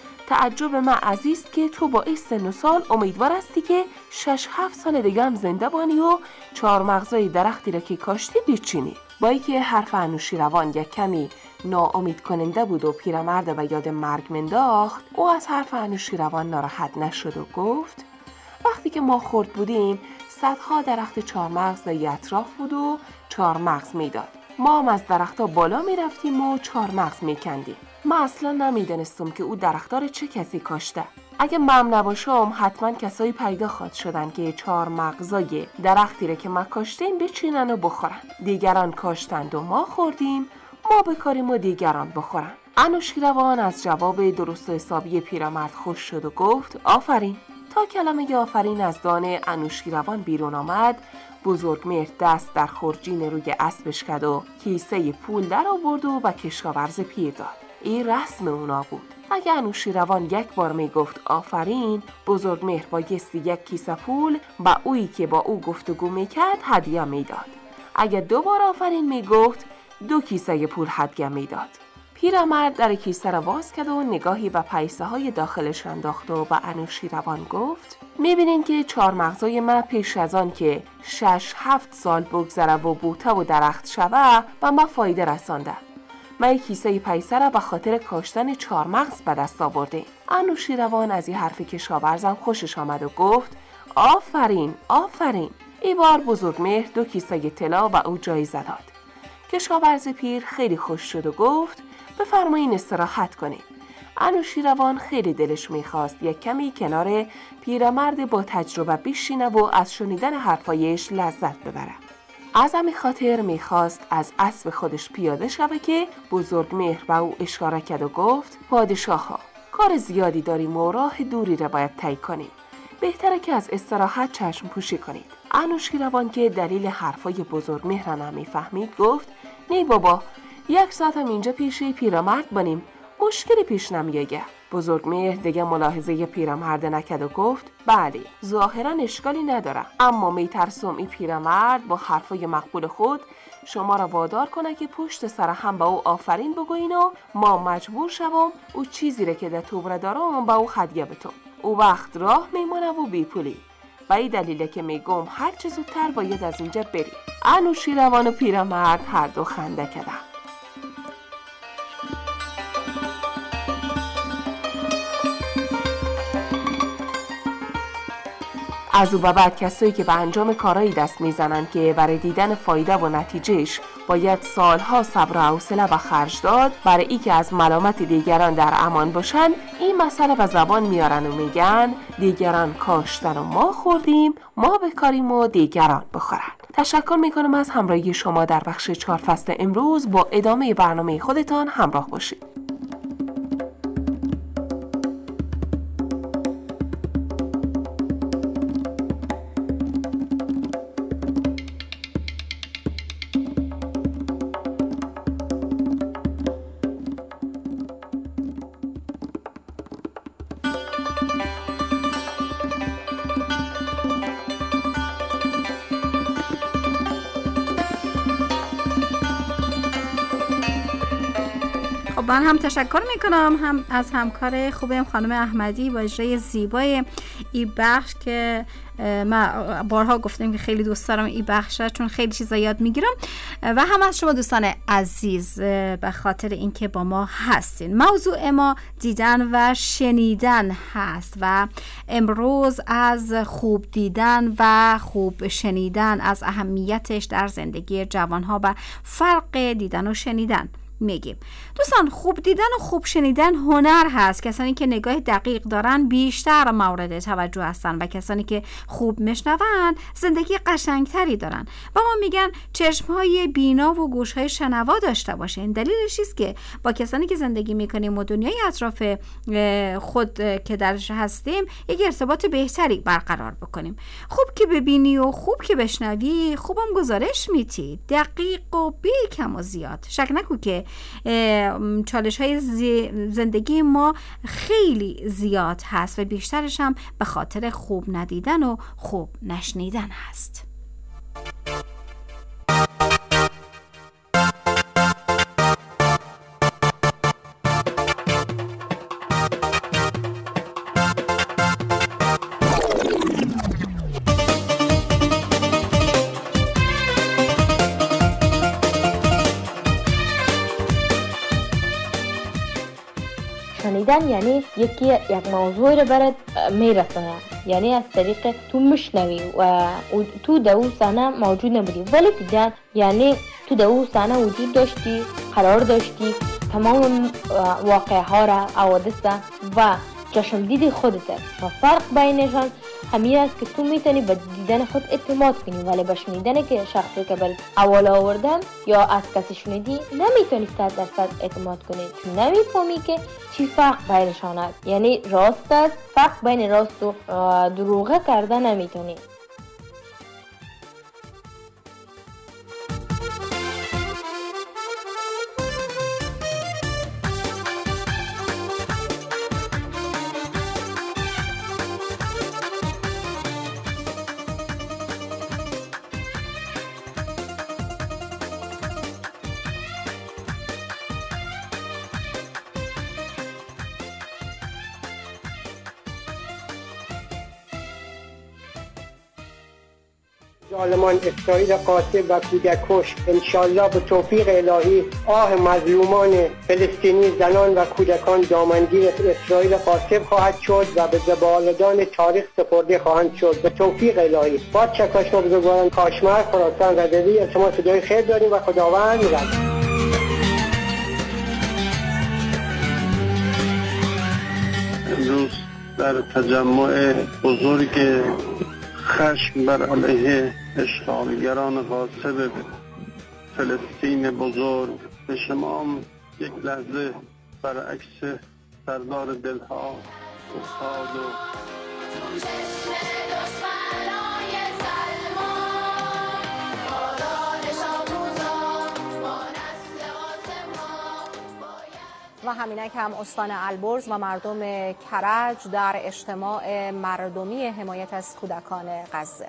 تعجب من عزیز که تو با این سن و سال امیدوار هستی که 6-7 سال دیگه هم زنده بانی و 4 مغزای درختی را که کاشتی بچینی. با اینکه حرف انوشیروان یک کمی ناامید کننده بود و پیرمرد به یاد مرگ منداخت، او از حرف انوشیروان ناراحت نشد و گفت وقتی که ما خرد بودیم صدها درخت 4 مغز در اطراف بود و 4 مغز میداد. ما هم از درختها بالا میرفتیم و 4 مغز میکندیم. من اصلا نمیدونستم که او درختار چه کسی کاشته. اگه من نباشم حتما کسایی پیدا خواهد شدن که 4 مغزای درختی را که ما کاشتیم بچینن و بخورن. دیگران کاشتند و ما خوردیم، ما بکاریم و دیگران بخورن. انوشیروان از جواب درست و حسابی پیرمرد خوش شد و گفت آفرین. تا کلمه آفرین از دهان انوشیروان بیرون آمد، بزرگمهر دست در خورجین روی اسبش کرد و کیسه پول در آورد و کشاورز پیر داد. این رسم اونا بود. اگه انوشیروان یک بار می گفت آفرین، بزرگمهر بایستی یک کیسه پول با اویی که با او گفتگو می کرد هدیه می داد. اگه 2 بار آفرین می گفت 2 کیسه پول هدیه می داد. پیرمرد در کیسه را باز کرد و نگاهی به پیسه های داخلش انداخت و به انوشیروان گفت میبینین که 4 مغزای من پیش از آن که 6-7 سال بگذره و بوته و درخت شوه و ما فایده رسانده. من کیسه پیسه را به خاطر کاشتن 4 مغز به دست آورده. انوشیروان از این حرف کشاورزم خوشش آمد و گفت آفرین آفرین. این بار بزرگمهر 2 کیسه طلا به او جایزه داد. کشاورز پیر خیلی خوش شد و گفت بفرمایین استراحت کنید. انوشیروان خیلی دلش میخواست یک کمی کنار پیرمرد با تجربه بشینه و از شنیدن حرفایش لذت ببره. از همین خاطر میخواست از اسب خودش پیاده شوه که بزرگمهر به او اشاره کرد و گفت پادشاها، کار زیادی داریم و راه دوری را باید طی کنیم. بهتره که از استراحت چشم پوشی کنید. انوشیروان که دلیل حرفای بزرگمهر را نمیفهمید گفت نه بابا، 1 ساعت هم اینجا پیش پیرمرد بانیم، مشکلی پیش نمیایه. بزرگمهر دیگه ملاحظه پیرمرد نکرد و گفت بله، ظاهرا اشکالی نداره، اما میترسم این پیرمرد با حرفای مقبول خود شما را وادار کنه که پشت سر هم با او آفرین بگوین و ما مجبور شوم او چیزی را که در توبره دارم با او هدیه بتم. او وقت راه میمونه و بی پولی. و این دلیله که میگم هر چه زودتر باید از اینجا بری. انوشیروان و پیرمرد هر دو خنده کردند. از او به بعد کسایی که به انجام کارایی دست میزنن که برای دیدن فایده و نتیجهش باید سالها صبر و حوصله به خرج داد، برای ای که از ملامت دیگران در امان باشن، این مسئله به زبان میارن و میگن دیگران کاشتن و ما خوردیم، ما بکاریم و دیگران بخورن. تشکر میکنم از همراهی شما در بخش 4 فصل امروز. با ادامه برنامه خودتان همراه باشید. من هم تشکر میکنم هم از همکار خوبم خانم احمدی با اجرای زیبای این بخش که من بارها گفتم که خیلی دوست دارم این بخشه چون خیلی چیزا یاد میگیرم، و هم از شما دوستان عزیز به خاطر اینکه با ما هستین. موضوع ما دیدن و شنیدن هست و امروز از خوب دیدن و خوب شنیدن، از اهمیتش در زندگی جوانها و فرق دیدن و شنیدن میگیم. دوستان، خوب دیدن و خوب شنیدن هنر هست. کسانی که نگاه دقیق دارن بیشتر مورد توجه هستن و کسانی که خوب میشنون زندگی قشنگتری دارن. و ما میگن چشمهای بینا و گوشهای شنوا داشته باشین. دلیلش است که با کسانی که زندگی میکنیم و دنیای اطراف خود که درش هستیم یک ارتباط بهتری برقرار بکنیم. خوب که ببینی و خوب که بشنوی، خوبم گزارش میتی، دقیق و بی کم و زیاد. شک نکن که چالش های زندگی ما خیلی زیاد هست و بیشترش هم به خاطر خوب ندیدن و خوب نشنیدن هست. شنیدن یعنی یک موضوع رو برات میرسونه، یعنی از طریق تو میشنوی و تو در اون صحنه موجود نبودی، ولی دیدن یعنی تو در اون صحنه وجود داشتی، قرار داشتی، تمام واقعه ها را، حوادث و چشمدید خودته و فرق بینشان همین است که تو میتونی به دیدن خود اعتماد کنی، ولی به شنیدن که شخصی که بر اول آوردن یا از کسی شنیدی نمیتونی 100% اعتماد کنی، چون نمیفهمی که چی فرق بینشان است. یعنی راست است، فرق بین راست و دروغه کردن نمیتونی. ظالمان اسرائیل قاطع و کودکش انشالله به توفیق الهی آه مظلومان فلسطینی زنان و کودکان دامنگیر اسرائیل قاطع خواهد شد و به زبالدان تاریخ سپرده خواهند شد به توفیق الهی. با چکش ما بزرگواران کاشمر خراسان رضوی از شما صدای خیر داریم و خداوند نگهدار. امروز در تجمع بزرگ خشم بر علیه اشغالگران غاصب فلسطین بزرگ به شما یک لحظه برعکس سردار دلها استاد و و همینک هم استان البرز و مردم کرج در اجتماع مردمی حمایت از کودکان غزه.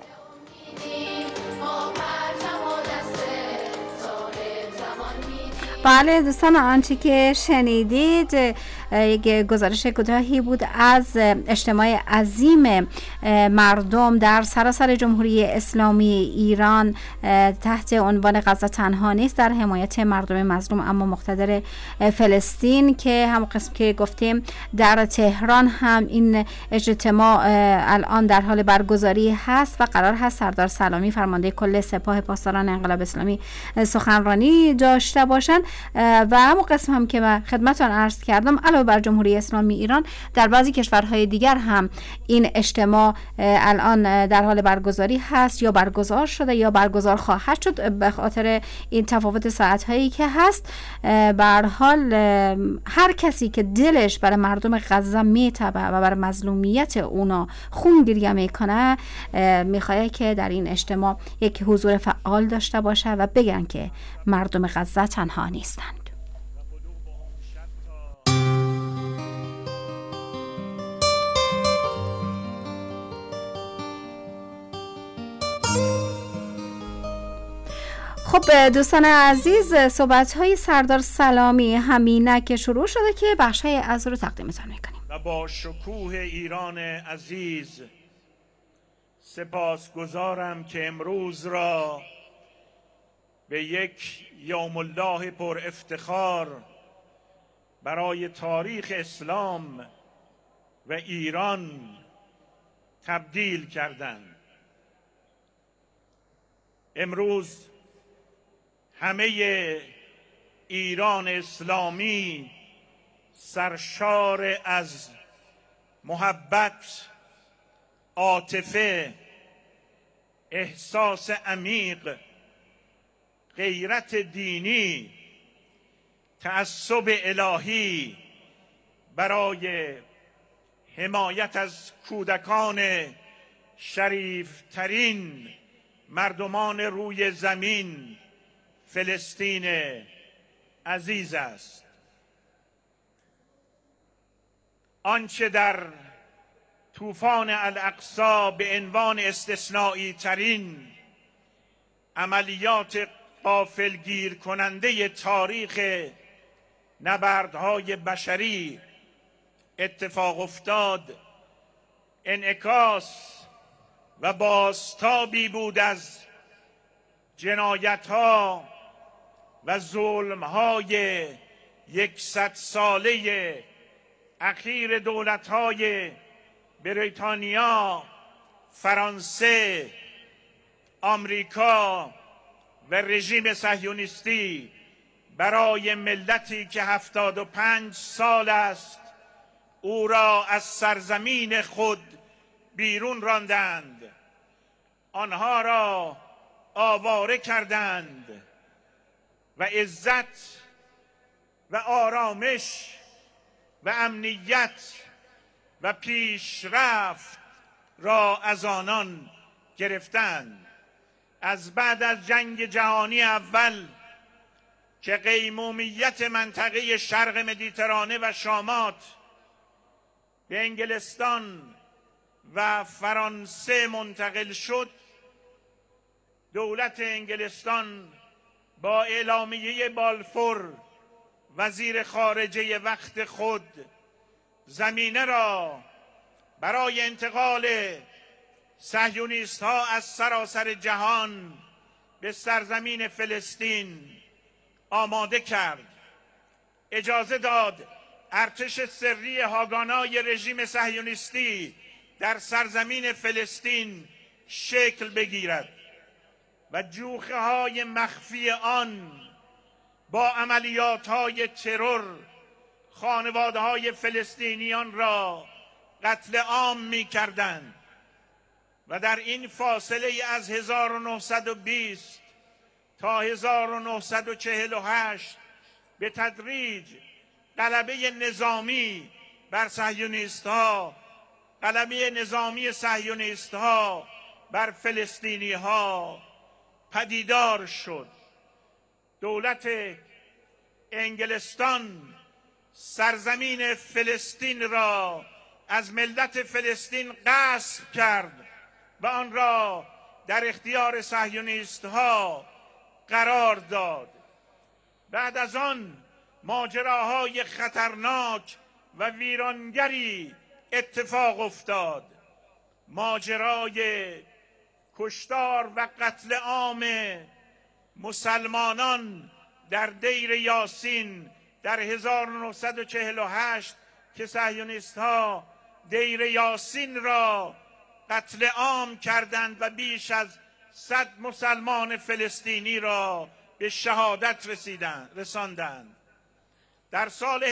بله دوستان، آنچه که شنیدید یک گزارش کوتاهی بود از اجتماع عظیم مردم در سراسر جمهوری اسلامی ایران تحت عنوان غزه تنها نیست در حمایت مردم مظلوم اما مقتدر فلسطین، که هم قسم که گفتیم در تهران هم این اجتماع الان در حال برگزاری هست و قرار هست سردار سلامی فرمانده کل سپاه پاسداران انقلاب اسلامی سخنرانی داشته باشند. و همون قسم هم که من خدمتتون عرض کردم، علاوه بر جمهوری اسلامی ایران در بعضی کشورهای دیگر هم این اجتماع الان در حال برگزاری هست یا برگزار شده یا برگزار خواهد شد به خاطر این تفاوت ساعت‌هایی که هست. به هر حال هر کسی که دلش برای مردم غزه میتبه و برای مظلومیت اونا خون گریه میکنه میخواد که در این اجتماع یک حضور فعال داشته باشه و بگن که مردم غزه تنها نیستند. خب دوستان عزیز، صحبت‌های سردار سلامی همینه که شروع شده که بخشی از رو تقدیمتان می‌کنیم. و با شکوه ایران عزیز سپاسگزارم که امروز را به یک یوم الله پر افتخار برای تاریخ اسلام و ایران تبدیل کردند. امروز همه ایران اسلامی سرشار از محبت، عاطفه، احساس عمیق، غیرت دینی، تعصب الهی برای حمایت از کودکان شریفترین مردمان روی زمین فلسطین عزیز است. آنچه در طوفان الاقصی به عنوان استثنایی ترین عملیات غافلگیر کننده تاریخ نبردهای بشری اتفاق افتاد، انعکاس و بازتابی بود از جنایت‌ها و ظلم‌های 100 ساله اخیر دولت‌های بریتانیا، فرانسه، آمریکا و رژیم صهیونیستی برای ملتی که 75 سال است او را از سرزمین خود بیرون راندند، آنها را آواره کردند و عزت و آرامش و امنیت و پیشرفت را از آنان گرفتند. از بعد از جنگ جهانی اول که قیمومیت منطقه شرق مدیترانه و شامات به انگلستان و فرانسه منتقل شد، دولت انگلستان با اعلامیه بالفور وزیر خارجه وقت خود زمینه را برای انتقال صهیونیست ها از سراسر جهان به سرزمین فلسطین آماده کرد. اجازه داد ارتش سری هاگانای رژیم صهیونیستی در سرزمین فلسطین شکل بگیرد و جوخه های مخفی آن با عملیات های ترور خانواده های فلسطینیان را قتل عام می کردند و در این فاصله از 1920 تا 1948 به تدریج غلبه نظامی بر صهیونیست ها، غلبه نظامی صهیونیست ها بر فلسطینی ها پدیدار شد. دولت انگلستان سرزمین فلسطین را از ملت فلسطین غصب کرد و آن را در اختیار صهیونیست ها قرار داد. بعد از آن ماجراهای خطرناک و ویرانگری اتفاق افتاد. ماجرای کشتار و قتل عام مسلمانان در دیر یاسین در 1948 که صهیونیست ها دیر یاسین را قتل عام کردند و بیش از 100 مسلمان فلسطینی را به شهادت رساندند. در سال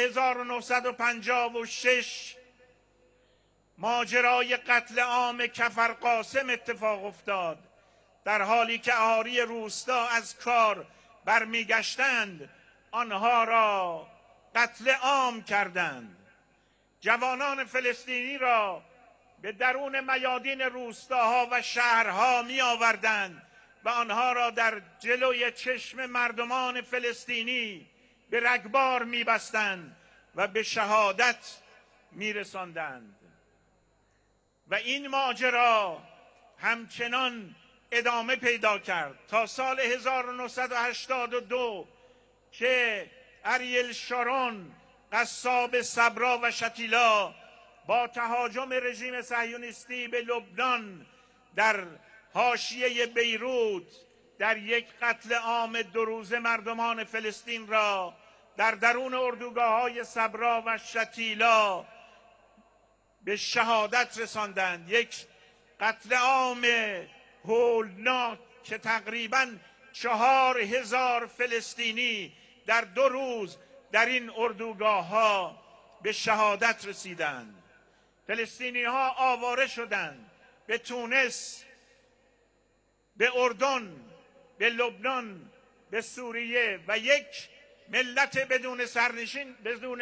1956 ماجرای قتل عام کفر قاسم اتفاق افتاد. در حالی که اهالی روستا از کار برمیگشتند آنها را قتل عام کردند. جوانان فلسطینی را به درون میادین روستاها و شهرها می آوردند و آنها را در جلوی چشم مردمان فلسطینی به رگبار می بستند و به شهادت می رساندند. و این ماجرا همچنان ادامه پیدا کرد تا سال 1982 که اریل شارون، قصاب صبرا و شتیلا با تهاجم رژیم صهیونیستی به لبنان در حاشیه بیروت در یک قتل عام 2 روزه مردمان فلسطین را در درون اردوگاه‌های صبرا و شتیلا به شهادت رساندند. یک قتل عام هولناک که تقریباً 4000 فلسطینی در 2 روز در این اردوگاه‌ها به شهادت رسیدند. فلسطینی‌ها آواره شدند به تونس، به اردن، به لبنان، به سوریه و یک ملت بدون سرنشین، بدون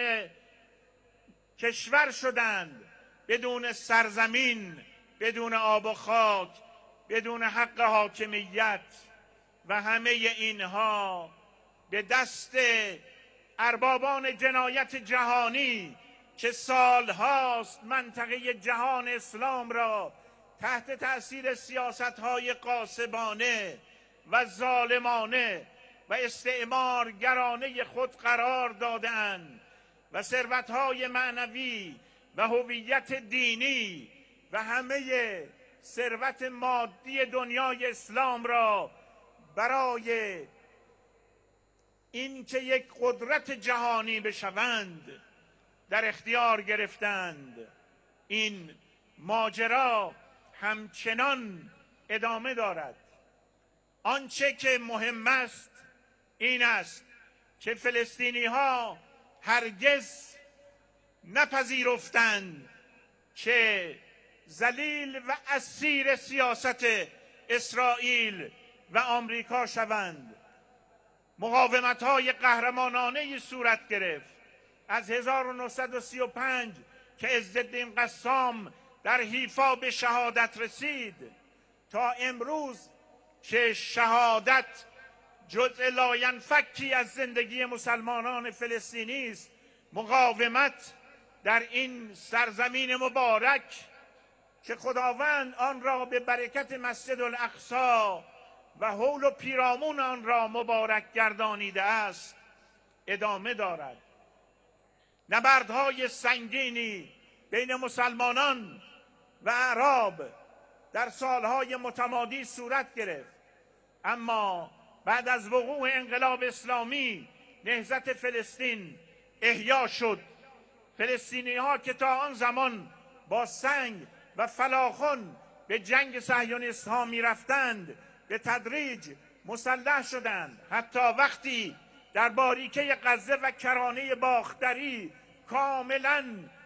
کشور شدند، بدون سرزمین، بدون آب و خاک، بدون حق حاکمیت و همه اینها به دست اربابان جنایت جهانی که سالهاست منطقه جهان اسلام را تحت تأثیر سیاست‌های غاصبانه و ظالمانه و استعمارگرانه خود قرار دادند و ثروت‌های معنوی و هویت دینی و همه ثروت مادی دنیای اسلام را برای اینکه یک قدرت جهانی بشوند در اختیار گرفتند. این ماجرا همچنان ادامه دارد. آنچه که مهم است این است که فلسطینی ها هرگز نپذیرفتند که ذلیل و اسیر سیاست اسرائیل و آمریکا شوند. مقاومت‌های قهرمانانه‌ای صورت گرفت از 1935 که عزالدین قسام در حیفا به شهادت رسید تا امروز که شهادت جزء لاینفکی از زندگی مسلمانان فلسطینی است. مقاومت در این سرزمین مبارک که خداوند آن را به برکت مسجد الاقصی و حول و پیرامون آن را مبارک گردانیده است ادامه دارد. نبردهای سنگینی بین مسلمانان و اعراب در سالهای متمادی صورت گرفت، اما بعد از وقوع انقلاب اسلامی نهضت فلسطین احیا شد. فلسطینی ها که تا آن زمان با سنگ و فلاخن به جنگ صهیونیست ها می رفتند به تدریج مسلح شدند، حتی وقتی در باریکه غزه و کرانه باختری کاملا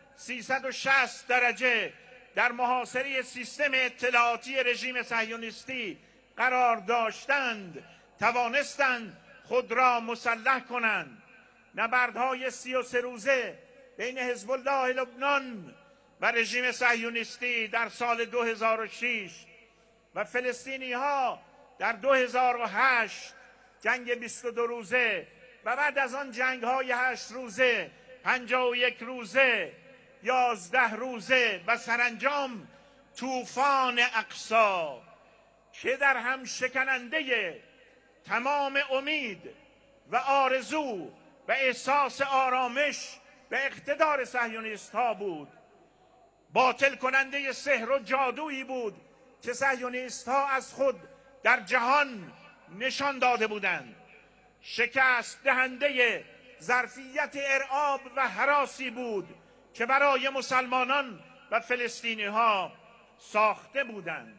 360 درجه در محاصره سیستم اطلاعاتی رژیم صهیونیستی قرار داشتند توانستند خود را مسلح کنند. نبردهای 33 روزه بین حزب الله لبنان و رژیم صهیونیستی در سال 2006 و فلسطینی ها در 2008 جنگ 22 روزه و بعد از آن جنگ های 8 روزه 51 روزه 11 روزه و سرانجام طوفان اقصی که در هم شکننده تمام امید و آرزو و احساس آرامش و اقتدار صهیونیست ها بود، باطل کننده سحر و جادویی بود که صهیونیست ها از خود در جهان نشان داده بودند. شکست دهنده ظرفیت ارعاب و هراسی بود که برای مسلمانان و فلسطینی ها ساخته بودند.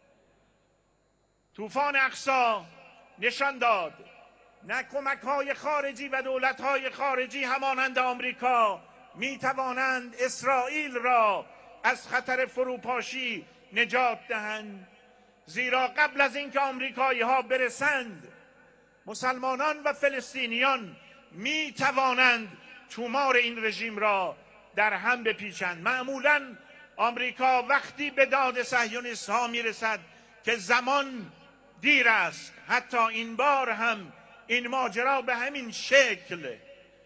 طوفان اقصی نشان داد نه کمک‌های خارجی و دولت‌های خارجی همانند آمریکا می‌توانند اسرائیل را از خطر فروپاشی نجات دهند، زیرا قبل از اینکه آمریکایی‌ها برسند مسلمانان و فلسطینیان می‌توانند تومار این رژیم را در هم بپیچند. معمولاً آمریکا وقتی به داد صهیونیست‌ها می‌رسد که زمان دیر است. حتی این بار هم این ماجرا به همین شکل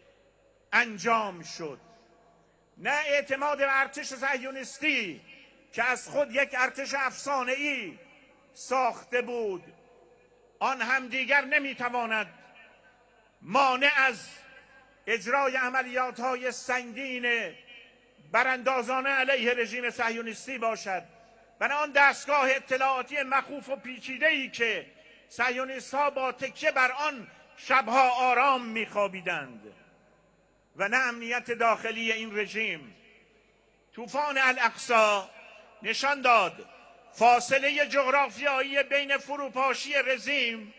انجام شد. نه اعتماد به ارتش صهیونیستی که از خود یک ارتش افسانه‌ای ساخته بود، آن هم دیگر نمیتواند مانع از اجرای عملیات‌های سنگین براندازانه علیه رژیم صهیونیستی باشد و نه آن دستگاه اطلاعاتی مخوف و پیچیده‌ای که صهیونیست‌ها با تکیه بر آن شبها آرام می‌خوابیدند و نه امنیت داخلی این رژیم. طوفان الاقصی نشان داد فاصله جغرافیایی بین فروپاشی رژیم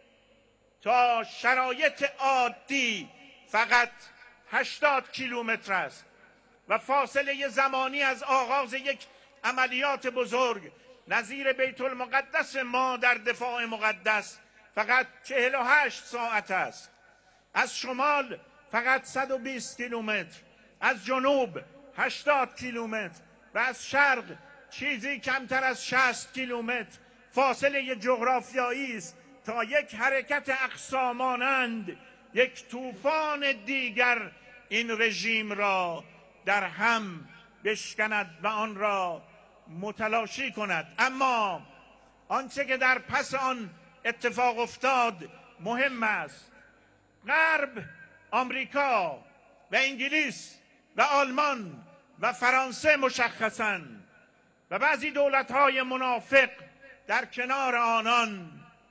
تا شرایط عادی فقط 80 کیلومتر است و فاصله زمانی از آغاز یک عملیات بزرگ نظیر بیت المقدس ما در دفاع مقدس فقط 48 ساعت است. از شمال فقط 120 کیلومتر، از جنوب 80 کیلومتر و از شرق چیزی کمتر از 60 کیلومتر فاصله جغرافیایی است تا یک حرکت اقصی مانند یک طوفان دیگر این رژیم را در هم بشکند و آن را متلاشی کند. اما آنچه که در پس آن اتفاق افتاد مهم است. غرب، آمریکا و انگلیس و آلمان و فرانسه مشخصاً و بعضی دولت‌های منافق در کنار آنان،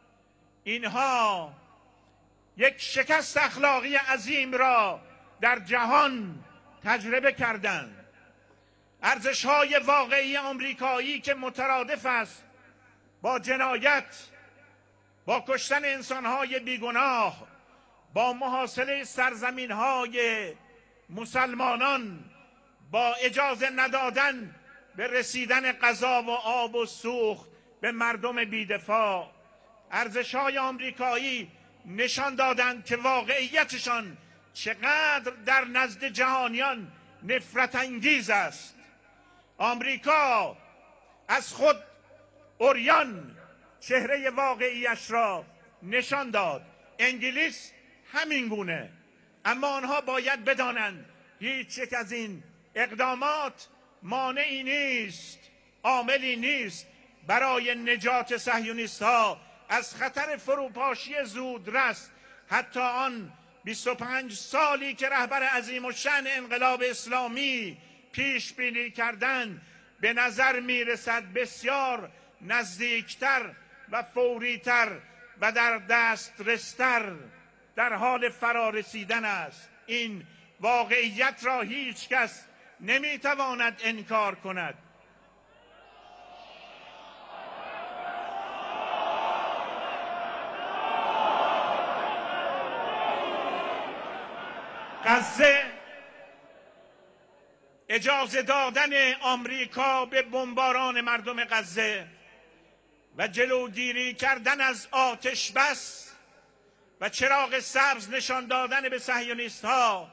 اینها یک شکست اخلاقی عظیم را در جهان تجربه کردند. ارزش‌های واقعی آمریکایی که مترادف است با جنایت، با کشتن انسان‌های بیگناه، با محاصره سرزمین‌های مسلمانان با اجازه ندادن به رسیدن غذا و آب و سوخت به مردم بی‌دفاع. ارزش‌های آمریکایی نشان دادند که واقعیتشان چقدر در نزد جهانیان نفرت انگیز است. آمریکا از خود عریان چهره واقعیش را نشان داد. انگلیس همین گونه. اما آنها باید بدانند هیچ یک از این اقدامات مانعی نیست، عاملی نیست برای نجات صهیونیست‌ها از خطر فروپاشی زودرس. حتی آن 25 سالی که رهبر عظیم الشأن انقلاب اسلامی پیش بینی کردند به نظر میرسد بسیار نزدیکتر و فوریتر و در دسترستر در حال فرارسیدن است. این واقعیت را هیچ کس نمیتواند انکار کند. غزه، اجازه دادن آمریکا به بمباران مردم غزه و جلوگیری کردن از آتش بس و چراغ سبز نشان دادن به صهیونیست‌ها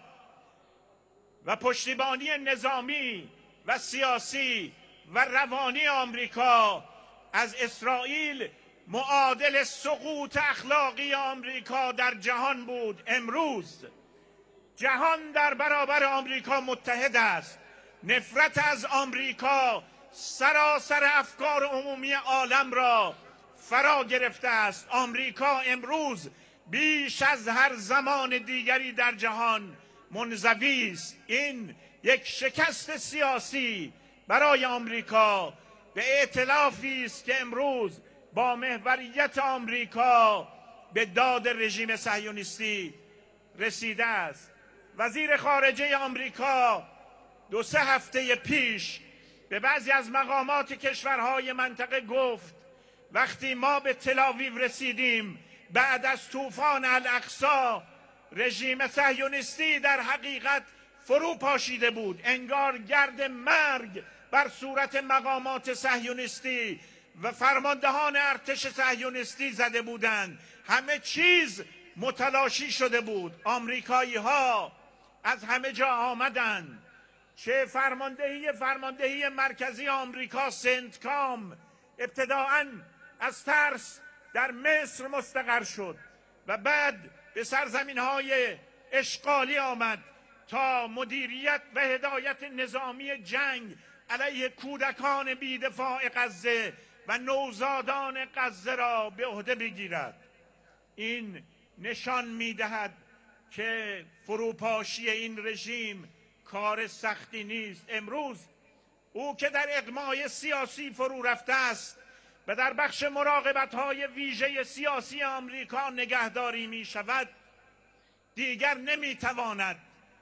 و پشتیبانی نظامی و سیاسی و روانی آمریکا از اسرائیل معادل سقوط اخلاقی آمریکا در جهان بود. امروز جهان در برابر آمریکا متحد است. نفرت از آمریکا سراسر افکار عمومی عالم را فرا گرفته است. آمریکا امروز بیش از هر زمان دیگری در جهان منزوی است. این یک شکست سیاسی برای آمریکا به ائتلافی است که امروز با محوریت آمریکا به داد رژیم صهیونیستی رسیده است. وزیر خارجه آمریکا 2-3 هفته پیش به بعضی از مقامات کشورهای منطقه گفت وقتی ما به تل‌آویو رسیدیم بعد از طوفان الاقصی رژیم صهیونیستی در حقیقت فرو پاشیده بود. انگار گرد مرگ بر صورت مقامات صهیونیستی و فرماندهان ارتش صهیونیستی زده بودند. همه چیز متلاشی شده بود. آمریکایی ها از همه جا آمدند. چه فرماندهی مرکزی آمریکا سنتکام ابتداعاً از ترس در مصر مستقر شد و بعد به سرزمین‌های اشغالی آمد تا مدیریت و هدایت نظامی جنگ علیه کودکان بی‌دفاع غزه و نوزادان غزه را به عهده بگیرد. این نشان می‌دهد که فروپاشی این رژیم کار سختی نیست. امروز او که در اغمای سیاسی فرو رفته است و در بخش مراقبت‌های ویژه سیاسی آمریکا نگهداری می شود، دیگر نمی تواند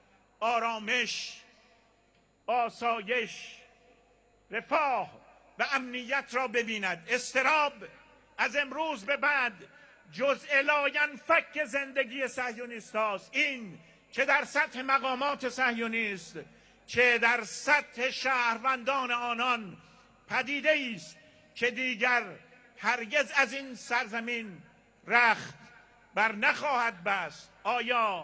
آرامش، آسایش، رفاه و امنیت را ببیند. اضطراب از امروز به بعد جزء لاینفک زندگی صهیونیست است. این چه در سطح مقامات صهیونیست چه در سطح شهروندان آنان پدیده است که دیگر هرگز از این سرزمین رخت بر نخواهد بست. آیا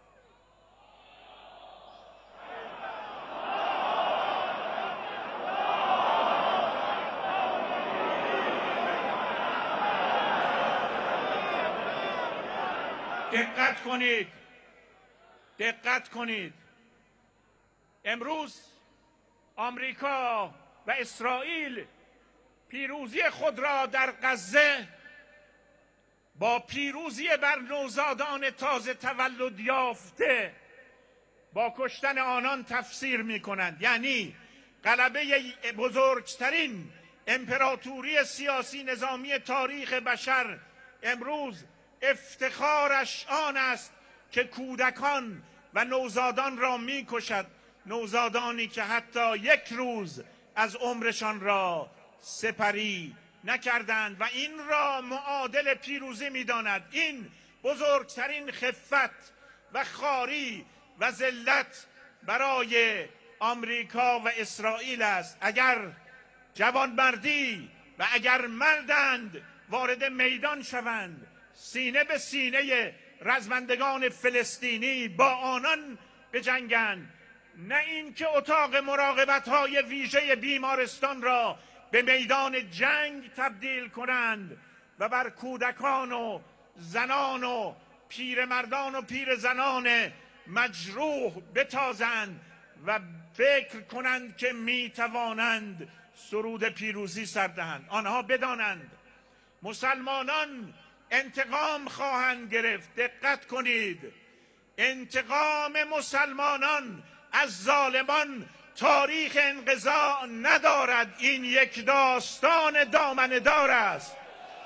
دقت کنید. امروز آمریکا و اسرائیل پیروزی خود را در غزه با پیروزی بر نوزادان تازه تولد یافته با کشتن آنان تفسیر می کنند. یعنی غلبه بزرگترین امپراتوری سیاسی نظامی تاریخ بشر امروز افتخارش آن است که کودکان و نوزادان را می کشد. نوزادانی که حتی یک روز از عمرشان را سپری نکردند و این را معادل پیروزی می داند. این بزرگترین خفت و خواری و ذلت برای آمریکا و اسرائیل است. اگر جوانمردی و اگر مردند وارد میدان شوند، سینه به سینه رزمندگان فلسطینی با آنان بجنگند، نه اینکه اتاق مراقبت‌های ویژه بیمارستان را به میدان جنگ تبدیل کنند و بر کودکان و زنان و پیرمردان و پیرزنان مجروح بتازند و فکر کنند که میتوانند سرود پیروزی سر دهند. آنها بدانند مسلمانان انتقام خواهند گرفت. دقت کنید، انتقام مسلمانان از ظالمان تاریخ انقضا ندارد. این یک داستان دامنه دار است.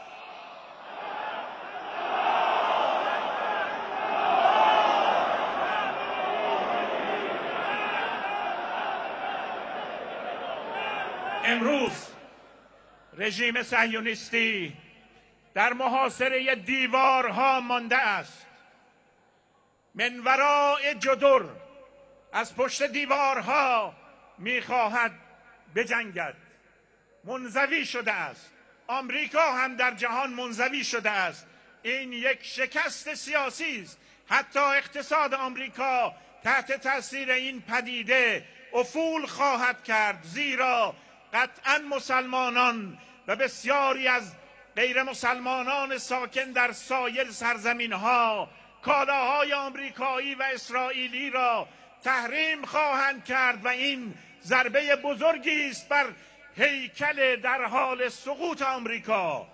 امروز رژیم صهیونیستی در محاصره دیوارها مانده است. من وراء جدر، از پشت دیوارها میخواهد بجنگد. منزوی شده است. آمریکا هم در جهان منزوی شده است. این یک شکست سیاسی است. حتی اقتصاد آمریکا تحت تاثیر این پدیده افول خواهد کرد، زیرا قطعا مسلمانان و بسیاری از غیر مسلمانان ساکن در سایر سرزمین ها کالاهای آمریکایی و اسرائیلی را تحریم خواهند کرد و این ضربه بزرگی است بر هیکل در حال سقوط آمریکا.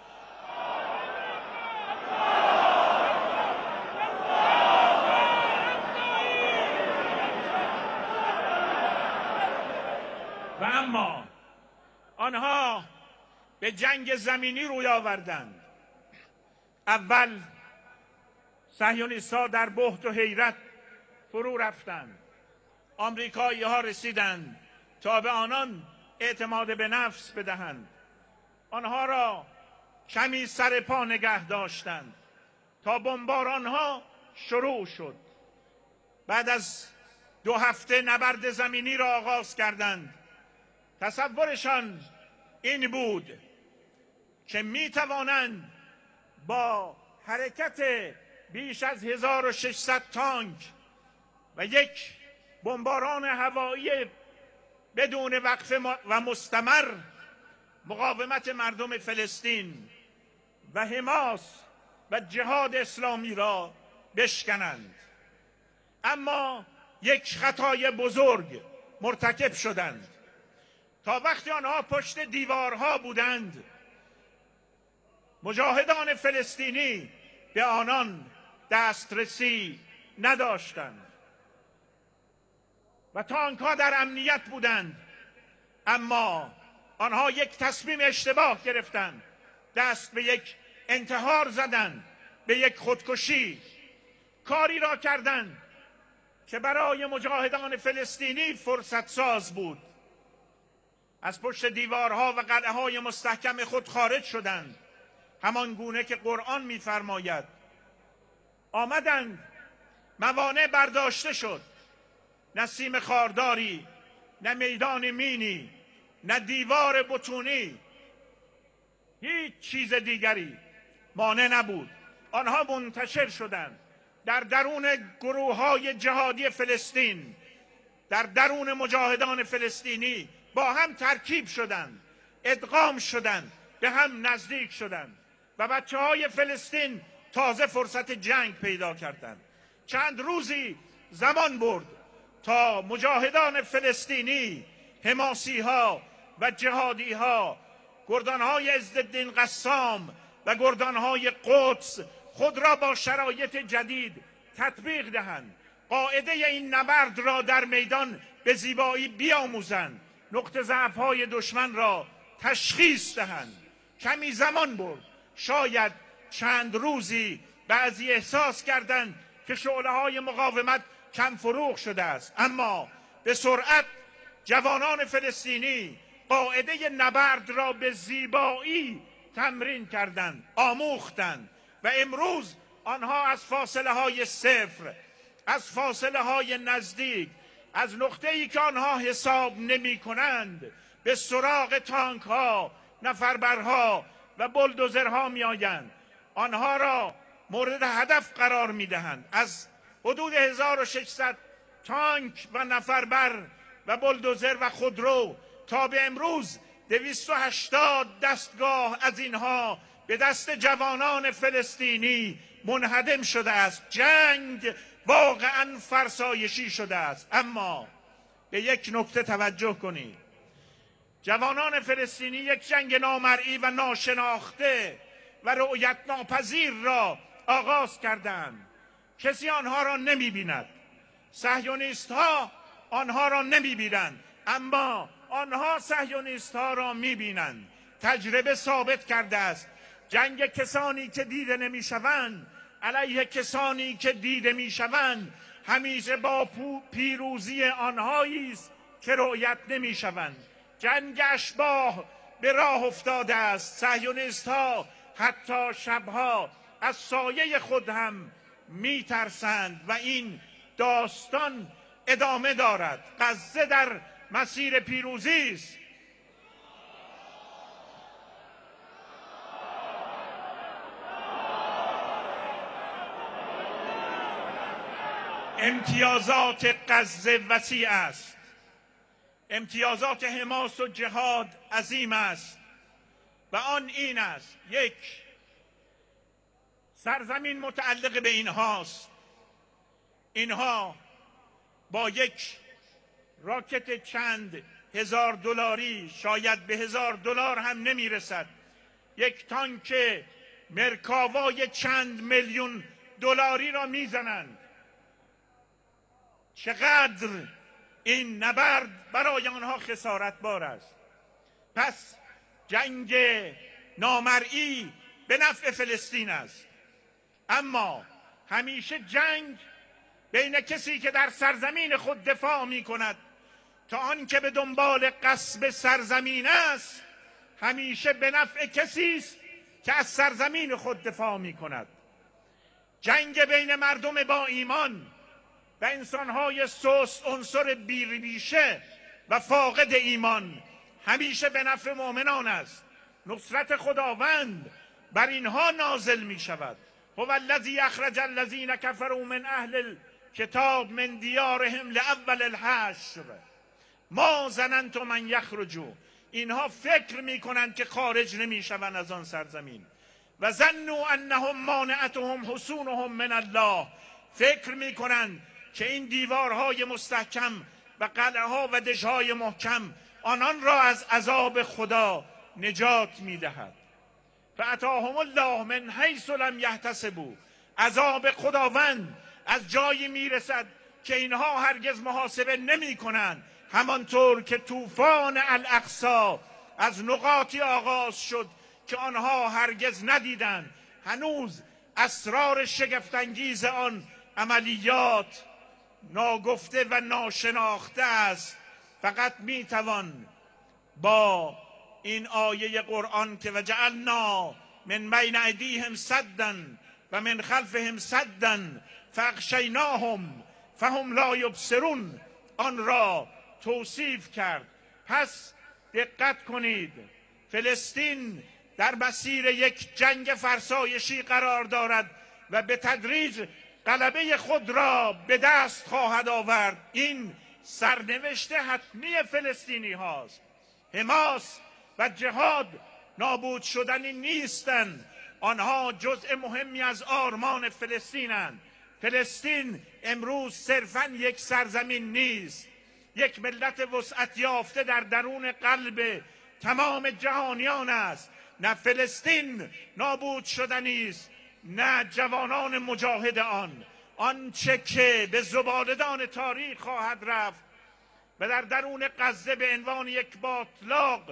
و اما آنها به جنگ زمینی روی آوردند. اول صهیونیست‌ها در بهت و حیرت فرو رفتند. آمریکایی ها رسیدند تا به آنان اعتماد به نفس بدهند. آنها را کمی سر پا نگه داشتند تا بمباران ها شروع شد. بعد از 2 هفته نبرد زمینی را آغاز کردند. تصورشان این بود که می توانند با حرکت بیش از 1600 تانک و یک بمباران هوایی بدون وقفه و مستمر مقاومت مردم فلسطین و حماس و جهاد اسلامی را بشکنند. اما یک خطای بزرگ مرتکب شدند. تا وقتی آنها پشت دیوارها بودند، مجاهدان فلسطینی به آنان دسترسی نداشتند و تانک‌ها در امنیت بودند. اما آنها یک تصمیم اشتباه گرفتند، دست به یک انتحار زدند، به یک خودکشی. کاری را کردند که برای مجاهدان فلسطینی فرصت ساز بود. از پشت دیوارها و قلعه‌های مستحکم خود خارج شدند، همان گونه که قرآن می‌فرماید. آمدند، موانع برداشته شد، نه سیم خارداری، نه میدان مینی، نه دیوار بتونی، هیچ چیز دیگری مانع نبود. آنها منتشر شدند در درون گروه‌های جهادی فلسطین، در درون مجاهدان فلسطینی، با هم ترکیب شدند، ادغام شدند، به هم نزدیک شدند و بچه‌های فلسطین تازه فرصت جنگ پیدا کردند. چند روزی زمان برد تا مجاهدان فلسطینی، حماسی‌ها و جهادی‌ها، گردان‌های عزالدین قسام و گردان‌های قدس خود را با شرایط جدید تطبیق دهند، قاعده این نبرد را در میدان به زیبایی بیاموزند، نقطه ضعف‌های دشمن را تشخیص دهند. کمی زمان برد، شاید چند روزی. بعضی احساس کردند که شعله‌های مقاومت کم فروغ شده است، اما به سرعت جوانان فلسطینی قاعده نبرد را به زیبایی تمرین کردند، آموختند و امروز آنها از فاصله های صفر، از فاصله های نزدیک، از نقطه‌ای که آنها حساب نمی‌کنند به سراغ تانک‌ها، نفربرها و بلدوزرها می‌آیند. آنها را مورد هدف قرار می‌دهند. از حدود 1600 تانک و نفربر و بلدوزر و خودرو تا به امروز 280 دستگاه از اینها به دست جوانان فلسطینی منهدم شده است. جنگ واقعا فرسایشی شده است. اما به یک نکته توجه کنید. جوانان فلسطینی یک جنگ نامرئی و ناشناخته و رؤیت ناپذیر را آغاز کردند. کسی آنها را نمی بیند. صهیونیست ها آنها را نمی بینند، اما آنها صهیونیست ها را می بینند. تجربه ثابت کرده است جنگ کسانی که دیده نمی شوند علیه کسانی که دیده می شوند همیشه با پیروزی آنهایی است که رؤیت نمی شوند. جنگ اشباح به راه افتاده است. صهیونیست ها حتی شبها از سایه خود هم می ترسند و این داستان ادامه دارد. غزه در مسیر پیروزی است. امتیازات غزه وسیع است. امتیازات حماس و جهاد عظیم است و آن این است: یک، سرزمین متعلق به اینهاست. اینها با یک راکت چند هزار دلاری، شاید به $1000 هم نمیرسد، یک تانک مرکاوای چند میلیون دلاری را میزنند. چقدر این نبرد برای آنها خسارت بار است. پس جنگ نامرئی به نفع فلسطین است، اما همیشه جنگ بین کسی که در سرزمین خود دفاع می کند تا آن که به دنبال غصب سرزمین است همیشه به نفع کسی است که از سرزمین خود دفاع می کند. جنگ بین مردم با ایمان و انسانهای سست، عنصر بیریشه و فاقد ایمان همیشه به نفع مؤمنان است. نصرت خداوند بر اینها نازل می شود. هو الذی اخرج الذین کفروا من اهل الکتاب من دیارهم لاول الحشر ما ظننتم ان یخرجوا. اینها فکر می کنند که خارج نمی شوند از آن سرزمین. و ظنوا انهم مانعتهم حصونهم من الله. فکر می کنند که این دیوارهای مستحکم و قلعه‌ها و دژهای محکم آنان را از عذاب خدا نجات می‌دهد. فاتاهم الله من حیث لم یحتسبوا. عذاب خداوند از جایی میرسد که اینها هرگز محاسبه نمی‌کنند. همانطور که طوفان الاقصی از نقاطی آغاز شد که آنها هرگز ندیدند. هنوز اسرار شگفت‌انگیز آن عملیات ناگفته و ناشناخته است. فقط میتوان با این آیه قرآن که وجعلنا من بین ایدیهم سدا و من خلفهم سدا فاغشیناهم فهم لا یبصرون آن را توصیف کرد. پس دقت کنید، فلسطین در مسیر یک جنگ فرسایشی قرار دارد و به تدریج غلبه خود را به دست خواهد آورد. این سرنوشت حتمی فلسطینی هاست. حماس و جهاد نابود شدنی نیستند. آنها جزء مهمی از آرمان فلسطینند. فلسطین امروز صرفاً یک سرزمین نیست، یک ملت وسعت یافته در درون قلب تمام جهانیان است. نه فلسطین نابود شدنی است، نه جوانان مجاهد آن. آنچه که به زباله‌دان تاریخ خواهد رفت و در درون غزه به عنوان یک باتلاق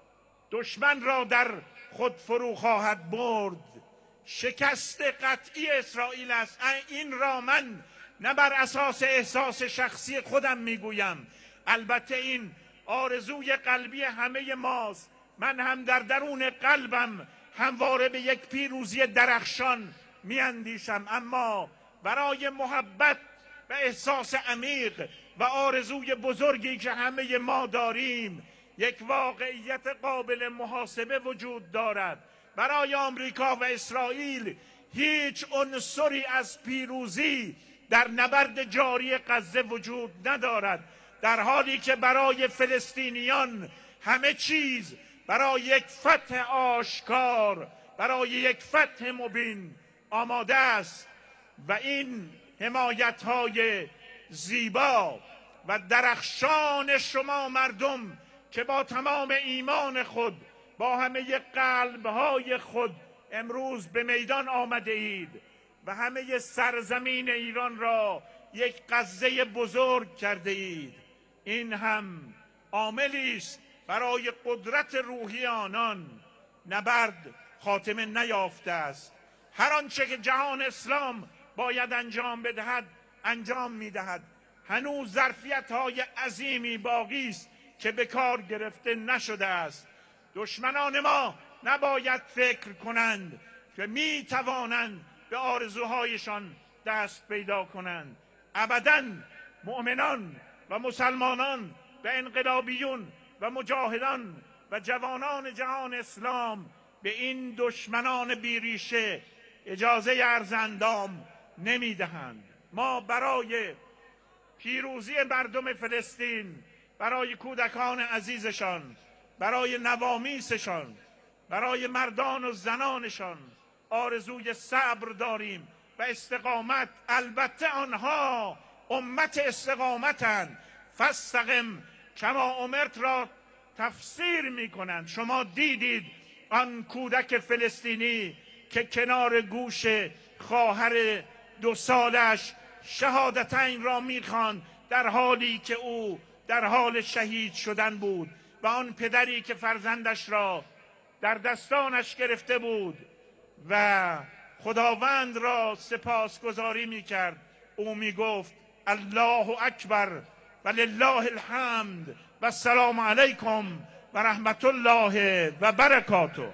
دشمن را در خود فرو خواهد برد، شکست قطعی اسرائیل است. این را من نه بر اساس احساس شخصی خودم میگویم، البته این آرزوی قلبی همه ماست. من هم در درون قلبم همواره به یک پیروزی درخشان میاندیشم، اما برای محبت و احساس عمیق و آرزوی بزرگی که همه ما داریم، یک واقعیت قابل محاسبه وجود دارد. برای آمریکا و اسرائیل هیچ عنصری از پیروزی در نبرد جاری غزه وجود ندارد، در حالی که برای فلسطینیان همه چیز برای یک فتح آشکار، برای یک فتح مبین آماده است. و این حمایت‌های زیبا و درخشان شما مردم که با تمام ایمان خود، با همه قلب‌های خود امروز به میدان آمده اید و همه سرزمین ایران را یک غزه بزرگ کرده اید، این هم عاملی است برای قدرت روحی آنان. نبرد خاتمه نیافته است. هر آنچه که جهان اسلام باید انجام بدهد انجام میدهد. هنوز ظرفیت‌های عظیمی باقی است که به کار گرفته نشده است. دشمنان ما نباید فکر کنند که می توانند به آرزوهایشان دست پیدا کنند. ابداً مؤمنان و مسلمانان و انقلابیون و مجاهدان و جوانان جهان اسلام به این دشمنان بیریشه اجازه ارزندام نمی دهند. ما برای پیروزی مردم فلسطین، برای کودکان عزیزشان، برای نوامیسشان، برای مردان و زنانشان آرزوی صبر داریم و استقامت. البته آنها امت استقامتند. فاستقم کما امرت را تفسیر می کنند. شما دیدید آن کودک فلسطینی که کنار گوش خواهر 2 سالش شهادتین را میخواند در حالی که او در حال شهید شدن بود، و آن پدری که فرزندش را در دستانش گرفته بود و خداوند را سپاسگزاری میکرد. او میگفت الله اکبر و لله الحمد و السلام علیکم و رحمت الله و برکاته.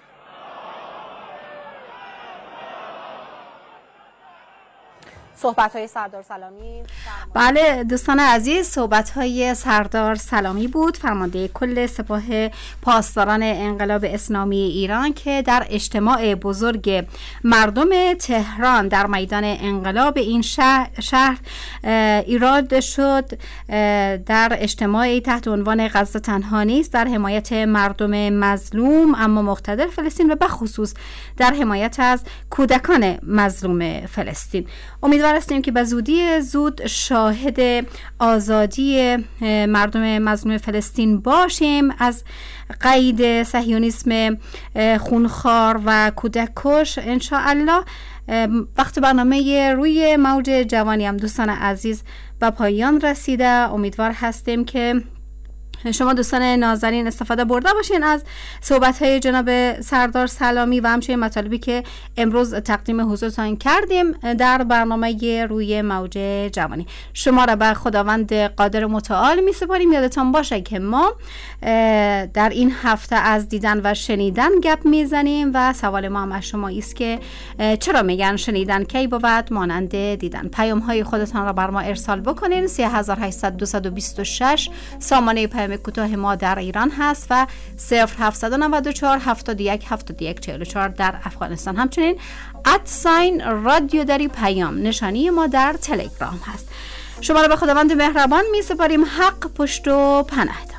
صحبت‌های سردار سلامی. بله دوستان عزیز، صحبت‌های سردار سلامی بود، فرمانده کل سپاه پاسداران انقلاب اسلامی ایران، که در اجتماع بزرگ مردم تهران در میدان انقلاب این شهر ایراد شد. در اجتماعی تحت عنوان غزه تنها نیست، در حمایت مردم مظلوم اما مقتدر فلسطین و بخصوص در حمایت از کودکان مظلوم فلسطین. امیدوار هستیم که به زودی زود شاهد آزادی مردم مظلوم فلسطین باشیم از قید صهیونیسم خونخوار و کودک کش انشاءالله. وقت برنامه روی موج جوانی هم دوستان عزیز به پایان رسیده. امیدوار هستیم که شما دوستان نازنین استفاده برده باشین از صحبت‌های جناب سردار سلامی و همچنین مطالبی که امروز تقدیم حضورتان کردیم در برنامه روی موج جوانی. شما را به خداوند قادر متعال می‌سپاریم. یادتان باشه که ما در این هفته از دیدن و شنیدن گپ میزنیم و سوال ما هم از شما است که چرا میگن شنیدن کی بود مانند دیدن. پیام‌های خودتان را بر ما ارسال بکنین. 3800 سامانه پیام کوتاه ما در ایران هست و 0794 71 71 44 در افغانستان. همچنین @رادیو دری پیام نشانی ما در تلگرام هست. شما را به خداوند مهربان می سپاریم. حق پشت و پناه.